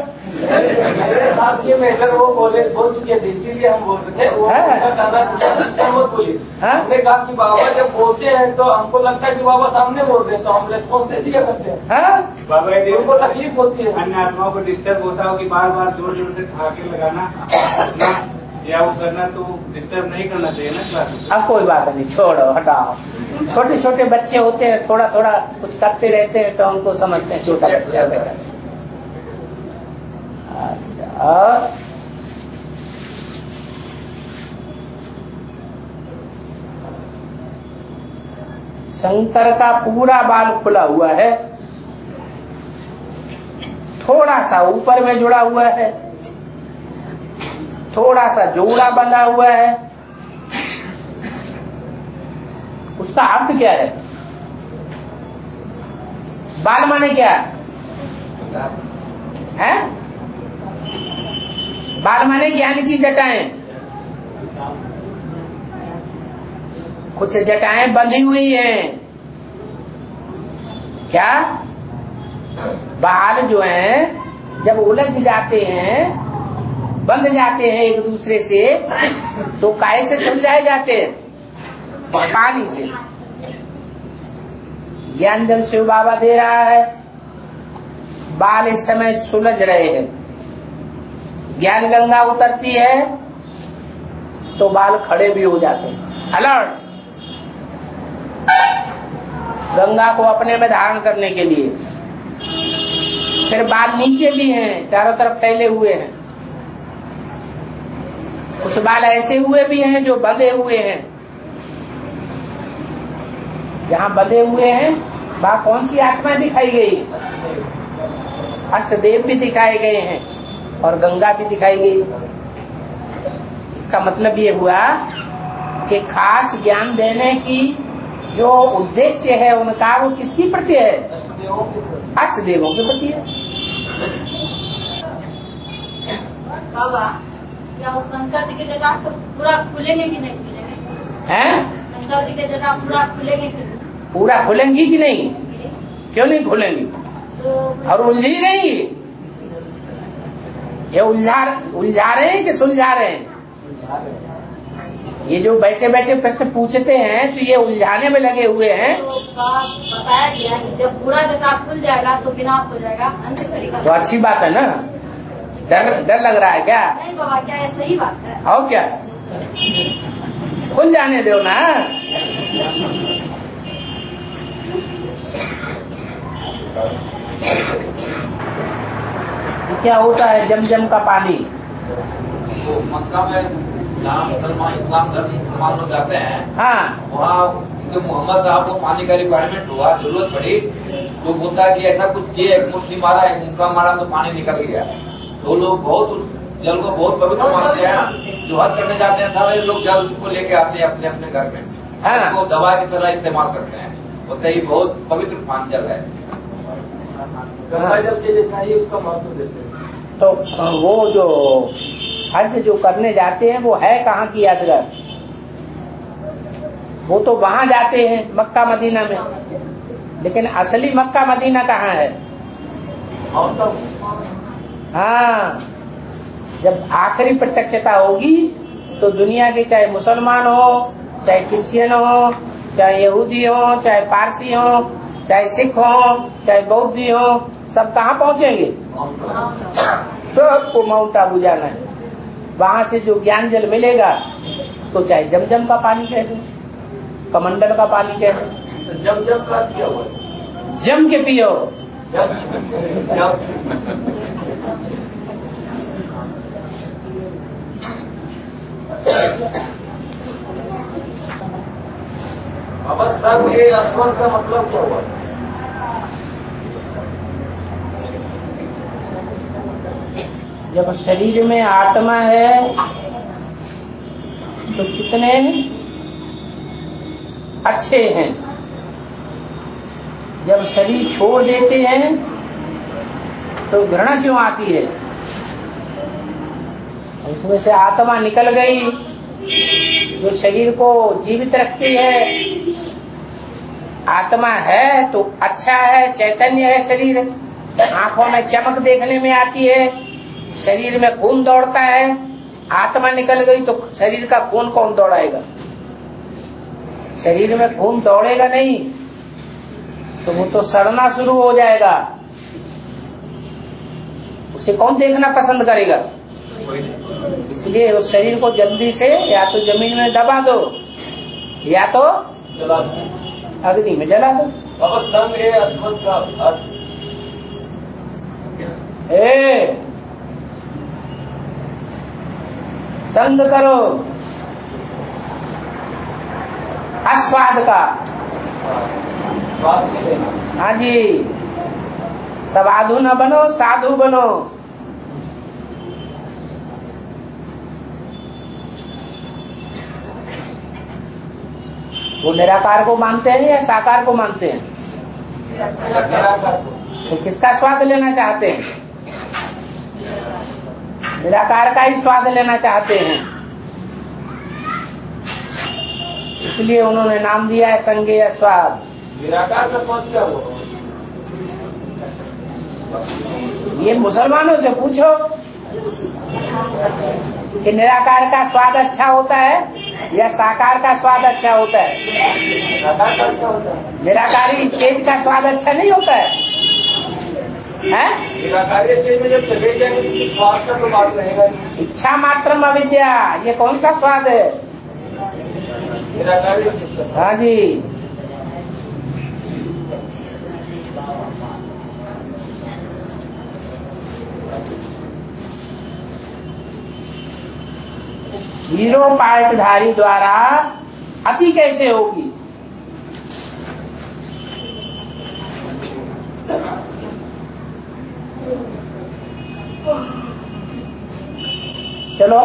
में वो बोले बोल चुके थे, इसीलिए हम बोल रहे थे। मत बोलिए। हमने कहा कि बाबा जब बोलते हैं तो हमको लगता है कि बाबा सामने बोल रहे हैं तो हम रेस्पॉन्स दे दिया करते हैं। बाबा उनको तकलीफ होती है, अन्य आत्माओं को डिस्टर्ब होता हो कि बार बार जोर जोर से ठहाके लगाना या वो करना, तो डिस्टर्ब नहीं करना चाहिए ना क्लास में। अब कोई बात नहीं, छोड़ो हटाओ। छोटे छोटे बच्चे होते हैं, थोड़ा थोड़ा कुछ करते रहते हैं तो हमको समझते हैं छोटा बच्चा बेटा। अच्छा, शंकर का पूरा बाल खुला हुआ है, थोड़ा सा ऊपर में जुड़ा हुआ है, थोड़ा सा जोड़ा बंधा हुआ है। उसका अर्थ क्या है? बाल माने क्या है? बाल माने ज्ञान की जटाएं। कुछ जटाएं बंधी हुई हैं। क्या? बाल जो हैं जब उलझ जाते हैं, बंध जाते हैं एक दूसरे से, तो काहे से सुलझाए जाते हैं? पानी से। ज्ञान जल शिव बाबा दे रहा है, बाल इस समय सुलझ रहे हैं। ज्ञान गंगा उतरती है तो बाल खड़े भी हो जाते हैं। अलर्ट! गंगा को अपने में धारण करने के लिए। फिर बाल नीचे भी हैं, चारों तरफ फैले हुए हैं। कुछ बाल ऐसे हुए भी हैं जो बंधे हुए हैं। जहाँ बंधे हुए हैं वहाँ कौन सी आत्मा दिखाई गई? अष्टदेव भी दिखाए गए हैं और गंगा भी दिखाई गई। इसका मतलब ये हुआ कि खास ज्ञान देने की जो उद्देश्य है उनका, वो किसकी प्रति है? अष्टदेवों के प्रति है। बाबा, क्या उस शंकर जी के जटा तो पूरा खुलेंगे कि नहीं खुलेंगे? हैं? शंकर जी के जटा पूरा खुलेंगे कि नहीं? पूरा खुलेंगी कि नहीं? क्यों नहीं खुलेंगी? तो और उलझी रहेंगी? ये उलझा उलझा रहे हैं कि सुलझा रहे हैं? ये जो बैठे बैठे प्रश्न पूछते हैं तो ये उलझाने में लगे हुए हैं। तो बताया गया कि जब पूरा जटा खुल जाएगा तो विनाश हो जाएगा, अंत करेगा। तो अच्छी बात है ना? डर डर लग रहा है क्या? नहीं बाबा, क्या ये सही बात है? और क्या, खुल जाने दो ना। क्या होता है जमजम का पानी? तो मक्का में जहाँ मुसलमान इस्लाम धर्म मुसलमान लोग जाते हैं, हाँ, वहाँ जो मोहम्मद साहब को पानी का रिक्वायरमेंट हुआ, जरूरत पड़ी, तो बोलता है कि ऐसा कुछ किए, एक मुट्ठी मारा, एक मुक्का मारा तो पानी निकल गया। तो लोग बहुत उस जल को बहुत पवित्र मानते हैं। जो हज करने जाते हैं सारे लोग जल को लेके आते हैं अपने अपने घर में, हाँ, वो दवा की तरह इस्तेमाल करते हैं। बोलते ही बहुत पवित्र पानी जल है, गंगा जल के जैसा ही उसका महत्व देते हैं। तो वो जो हज जो करने जाते हैं वो है कहाँ की यादगार? वो तो वहाँ जाते हैं मक्का मदीना में, लेकिन असली मक्का मदीना कहाँ है? हाँ, जब आखिरी प्रत्यक्षता होगी तो दुनिया के चाहे मुसलमान हो, चाहे क्रिश्चियन हो, चाहे यहूदी हो, चाहे पारसी हो, चाहे सिख हो, चाहे बौद्धी हो, सब कहाँ पहुँचेंगे? सबको माउंट आबू जाना है। वहाँ से जो ज्ञान जल मिलेगा उसको चाहे जमजम का पानी कह दो, कमंडल का पानी कह दो। तो जम जम का क्या हुआ? जम के पियो। जम जम अब सब ये अस्वर का मतलब क्या हुआ? जब शरीर में आत्मा है तो कितने अच्छे हैं, जब शरीर छोड़ देते हैं तो घृणा क्यों आती है? उसमें से आत्मा निकल गई जो शरीर को जीवित रखती है। आत्मा है तो अच्छा है, चैतन्य है शरीर, आंखों में चमक देखने में आती है, शरीर में खून दौड़ता है। आत्मा निकल गई तो शरीर का खून कौन दौड़ाएगा? शरीर में खून दौड़ेगा नहीं तो वो तो सड़ना शुरू हो जाएगा। उसे कौन देखना पसंद करेगा? इसलिए उस शरीर को जल्दी से या तो जमीन में दबा दो या तो जला दो, अग्नि में जला दो। अब सब ये अस्वर का अर्थ ए संग करो आस्वाद का, स्वाद नहीं लेना। हाँ जी, साधु न बनो, साधु बनो। वो निराकार को मानते हैं या साकार को मानते हैं? तो किसका स्वाद लेना चाहते हैं? निराकार का ही स्वाद लेना चाहते हैं, इसलिए उन्होंने नाम दिया है संज्ञेय स्वाद। निराकार का स्वाद क्या होगा? ये मुसलमानों से पूछो कि निराकार का स्वाद अच्छा होता है या साकार का स्वाद अच्छा होता है? निराकार का अच्छा होता है। निराकारी स्टेज का स्वाद अच्छा नहीं होता है, हैं? निराकारी स्टेज में जब चले जाएंगे तो स्वाद का तो बात रहेगा। इच्छा मात्रम अविद्या, ये कौन सा स्वाद है? निराकारी। हाँ जी, हीरो पार्टधारी द्वारा अति कैसे होगी? चलो,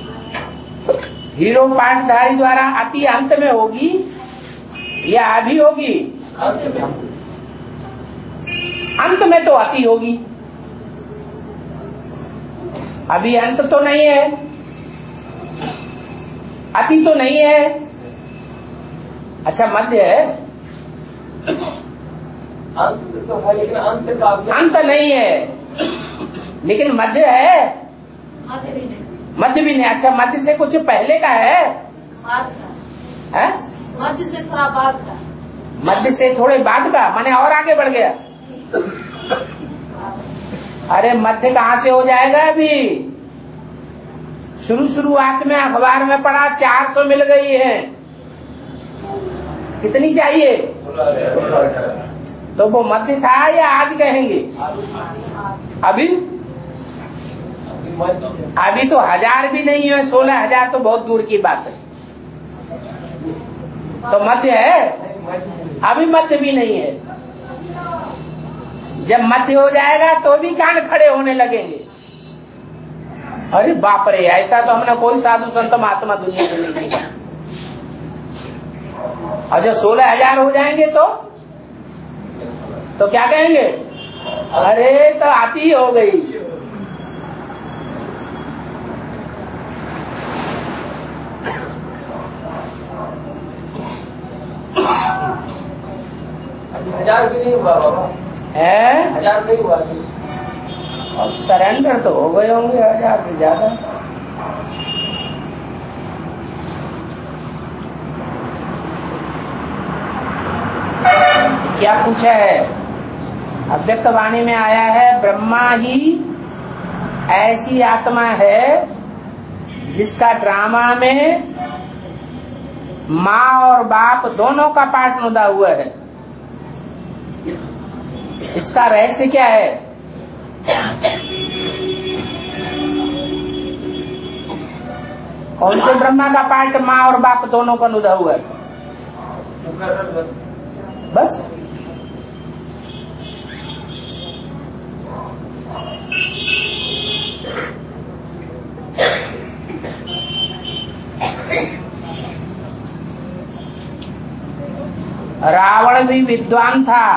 हीरो पार्टधारी द्वारा अति अंत में होगी या अभी होगी? अंत में तो अति होगी, अभी अंत तो नहीं है, अति तो नहीं है। अच्छा, मध्य है? अंत तो है लेकिन अंत का अंत नहीं है, लेकिन मध्य है। मध्य भी नहीं, मध्य भी नहीं। अच्छा, मध्य से कुछ पहले का है, बाद का है? मध्य से थोड़ा बाद का। मध्य से थोड़े बाद का, माने और आगे बढ़ गया। अरे मध्य कहाँ से हो जाएगा? अभी शुरू शुरुआत में अखबार में पढ़ा चार सौ मिल गई है, कितनी चाहिए? तो वो मध्य था या आज कहेंगे? अभी अभी तो हजार भी नहीं है, सोलह हजार तो बहुत दूर की बात है। तो मध्य है? अभी मध्य भी नहीं है। जब मध्य हो जाएगा तो भी कान खड़े होने लगेंगे। अरे बाप रे, ऐसा तो हमने कोई साधु संत महात्मा दुनिया में नहीं देखा। और जब सोलह हजार हो जाएंगे तो तो क्या कहेंगे? अरे तो आती हो गई। हजार भी नहीं हुआ बाबा, है? हजार नहीं हुआ। अब सरेंडर तो हो गए होंगे हजार से ज्यादा। क्या पूछा है? अव्यक्त वाणी में आया है, ब्रह्मा ही ऐसी आत्मा है जिसका ड्रामा में माँ और बाप दोनों का पार्ट मुदा हुआ है। इसका रहस्य क्या है? कौन से ब्रह्मा का पार्ट माँ और बाप दोनों का नुदा हुआ है? बस रावण भी विद्वान था,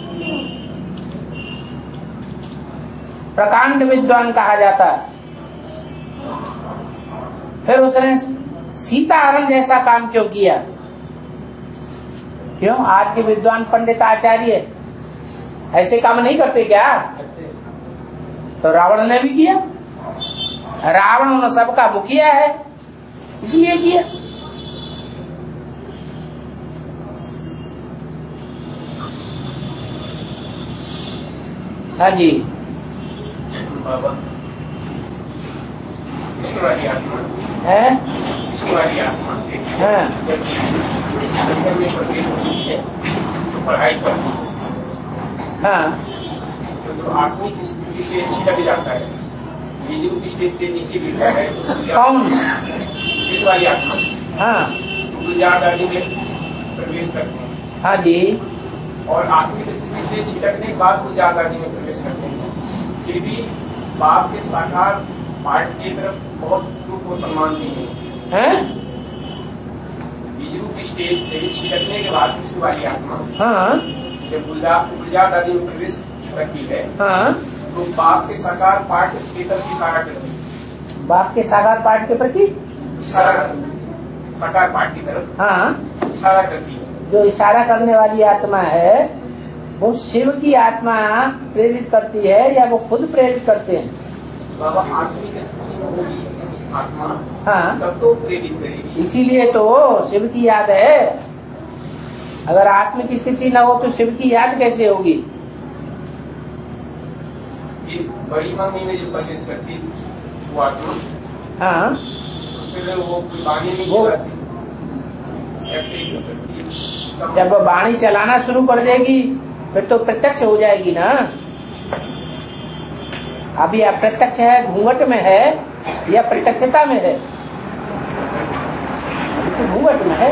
प्रकांड विद्वान कहा जाता है। फिर उसने सीता हरण जैसा काम क्यों किया? क्यों? आज के विद्वान पंडित आचार्य ऐसे काम नहीं करते क्या? तो रावण ने भी किया। रावण उन सबका मुखिया है, इसलिए किया। हाँ जी, बाबा ईश्वरी आत्मा है, ईश्वरी आत्मा हाँ, जब में प्रवेश होती है तो पढ़ाई करती है, हाँ, तो आत्मिक स्थिति से अच्छी लग जाता है, ये जो स्टेज से नीचे गिरता है कौन? ईश्वरी आत्मा हाँ, तो याद आदि में प्रवेश करते हैं। हाँ जी। और आत्मिक स्थिति से छिटकने के बाद वो जात आदि में प्रवेश करते हैं, फिर भी बाप के साकार पार्ट की तरफ बहुत दुख और सम्मान दिए हैं। बीजरू की स्टेज से छिटकने के बाद दूसरी वाली आत्मा हाँ जब गुलजात आदि में प्रवेश करती है, हाँ, तो बाप के साकार पार्ट की तरफ इशारा करती है। बाप के साकार पाठ के प्रति इशारा करती है, साकार पार्ट की तरफ हाँ, इशारा करती है। जो इशारा करने वाली आत्मा है वो शिव की आत्मा प्रेरित करती है या वो खुद प्रेरित करते हैं? बाबा आत्मिक स्थिति में होगी आत्मा, हाँ, तब तो प्रेरित करेगी। इसीलिए तो शिव की याद है। अगर आत्मिक स्थिति न हो तो शिव की याद कैसे होगी? फिर बड़ी मम्मी में जो प्रवेश करती वो आत्मा, हाँ, फिर वो वाणी में वो- जब वो वाणी चलाना शुरू कर देगी फिर तो प्रत्यक्ष हो जाएगी ना। अभी अप्रत्यक्ष है, घूंघट में है या प्रत्यक्षता में है? अभी तो घूंघट में है।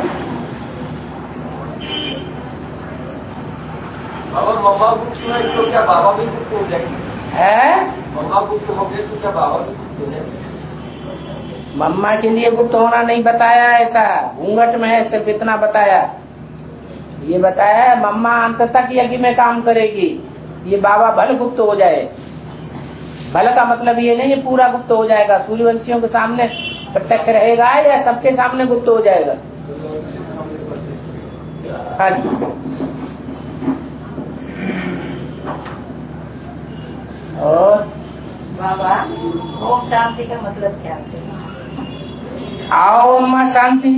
बाबा मम्मा गुप्त में तो क्या बाबा भी गुप्त हो जाएगी? है मम्मा गुप्त हो गए तो क्या बाबा भी गुप्त हो जाएगी? मम्मा के लिए गुप्त होना नहीं बताया, ऐसा घूंघट में है, सिर्फ इतना बताया। ये बताया है मम्मा अंत तक यज्ञ में काम करेगी, ये बाबा भल गुप्त हो जाए। भल का मतलब ये नहीं है पूरा गुप्त हो जाएगा, सूर्यवंशियों के सामने प्रत्यक्ष रहेगा या सबके सामने गुप्त हो जाएगा। हाँ जी। और बाबा ओम शांति का मतलब क्या है? आओ अम्मा शांति।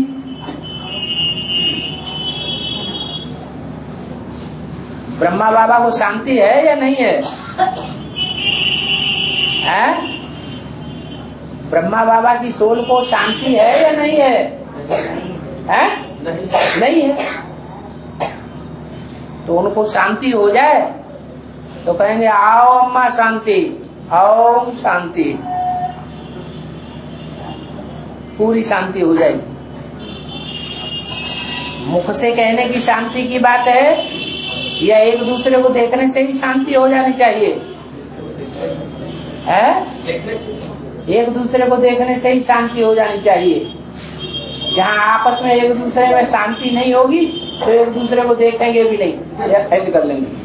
ब्रह्मा बाबा को शांति है या नहीं है? हैं? ब्रह्मा बाबा की सोल को शांति है या नहीं है? हैं? नहीं, नहीं है। तो उनको शांति हो जाए तो कहेंगे आओ अम्मा शांति, ओम शांति, पूरी शांति हो जाएगी। मुख से कहने की शांति की बात है या एक दूसरे को देखने से ही शांति हो जानी चाहिए? है? एक दूसरे को देखने से ही शांति हो जानी चाहिए। जहाँ आपस में एक दूसरे में शांति नहीं होगी तो एक दूसरे को देखेंगे भी नहीं, या ऐसे कर लेंगे।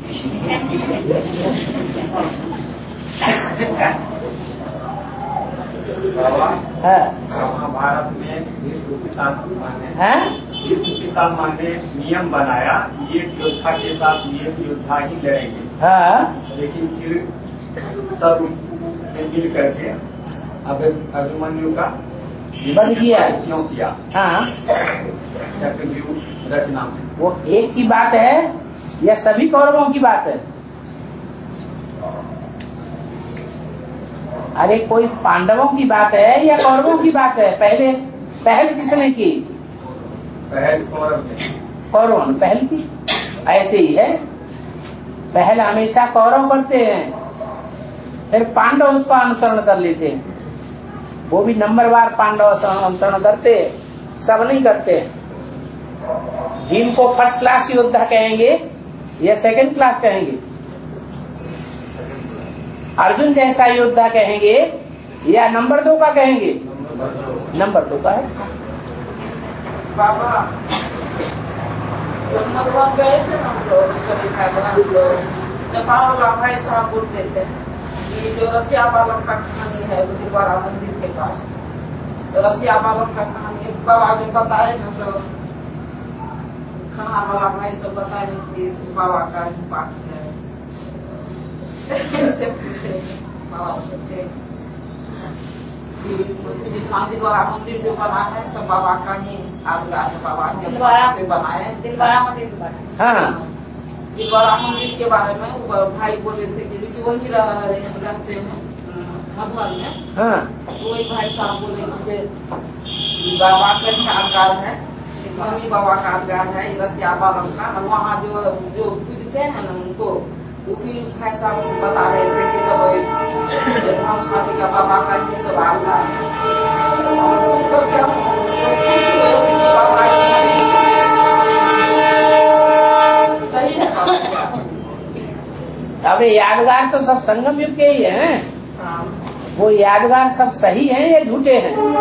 है? महाभारत में भीष्म पितामह ने हैं? भीष्म पितामह ने नियम बनाया, एक योद्धा के साथ एक योद्धा ही लड़ेंगे, हाँ, लेकिन फिर सब मिल करके अभिमन्यु का बंद किया। क्यों किया? हाँ, चक्रव्यूह रचना में वो एक की बात है या सभी कौरवों की बात है? अरे कोई पांडवों की बात है या कौरवों की बात है? पहले पहल किसने की? पहल कौरव ने। कौरवों ने पहल की। ऐसे ही है, पहल हमेशा कौरव करते हैं, फिर पांडव उसका अनुसरण कर लेते हैं। वो भी नंबरवार पांडव अनुसरण करते, सब नहीं करते। भीम को फर्स्ट क्लास योद्धा कहेंगे या सेकंड क्लास कहेंगे? अर्जुन जैसा योद्धा कहेंगे या नंबर दो का कहेंगे? नंबर दो का है। बाबा जब मधुबन गए थे ना हम लोग सभी भाई बहन लोग, नेपाल वाला भाई साहब बोलते थे कि जो रसिया बालक का कहानी है वो दीवारा मंदिर के पास, तो रसिया बालक का कहानी बाबा जो बताए ना, तो खाना वाला भाई सब बताए कि बाबा का ही पाठ है। से पूछे बाबा पूछे जितना दिलवारा मंदिर जो बना है सब बाबा का ही आदगार है, बाबा ने से बनाए दिलवारा मंदिर हाँ, दिलवारा मंदिर के बारे में वो भाई बोले थे कि वही रहते हैं मधुबन में। हाँ, वही भाई साहब बोले कि बाबा का ही आदगार है, मम्मी बाबा का आदगार है, रसिया बालक का। वहाँ जो जो पूजते हैं ना उनको, वो भी भाई साहब बता रहे थे कि सब भाषा का बाबा का ही सब आदगार है। सुनकर क्या खुश हुए कि बाबा अब ये यादगार तो सब संगम युग के ही हैं। वो यादगार सब सही हैं या झूठे हैं? तो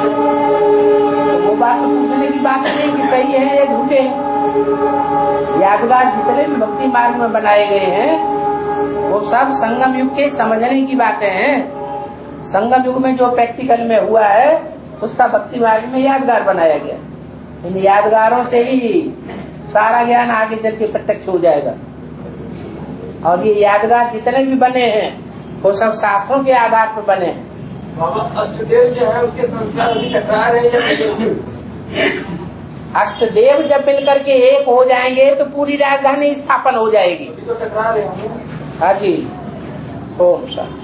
वो बात तो पूछने की बात नहीं कि सही है या झूठे हैं। यादगार जितने भी भक्ति मार्ग में बनाए गए हैं वो सब संगम युग के समझने की बातें हैं। संगम युग में जो प्रैक्टिकल में हुआ है उसका भक्ति मार्ग में यादगार बनाया गया। इन यादगारों से ही सारा ज्ञान आगे चल के प्रत्यक्ष हो जाएगा। और ये यादगार जितने भी बने हैं वो सब शास्त्रों के आधार पर बने हैं। बाबा अष्टदेव जो है उसके संस्कार अभी टकरार है या? अष्टदेव जब मिलकर के एक हो जाएंगे तो पूरी राजधानी स्थापन हो जाएगी। अभी तो टकरार है। हाँ जी। ओम शांति।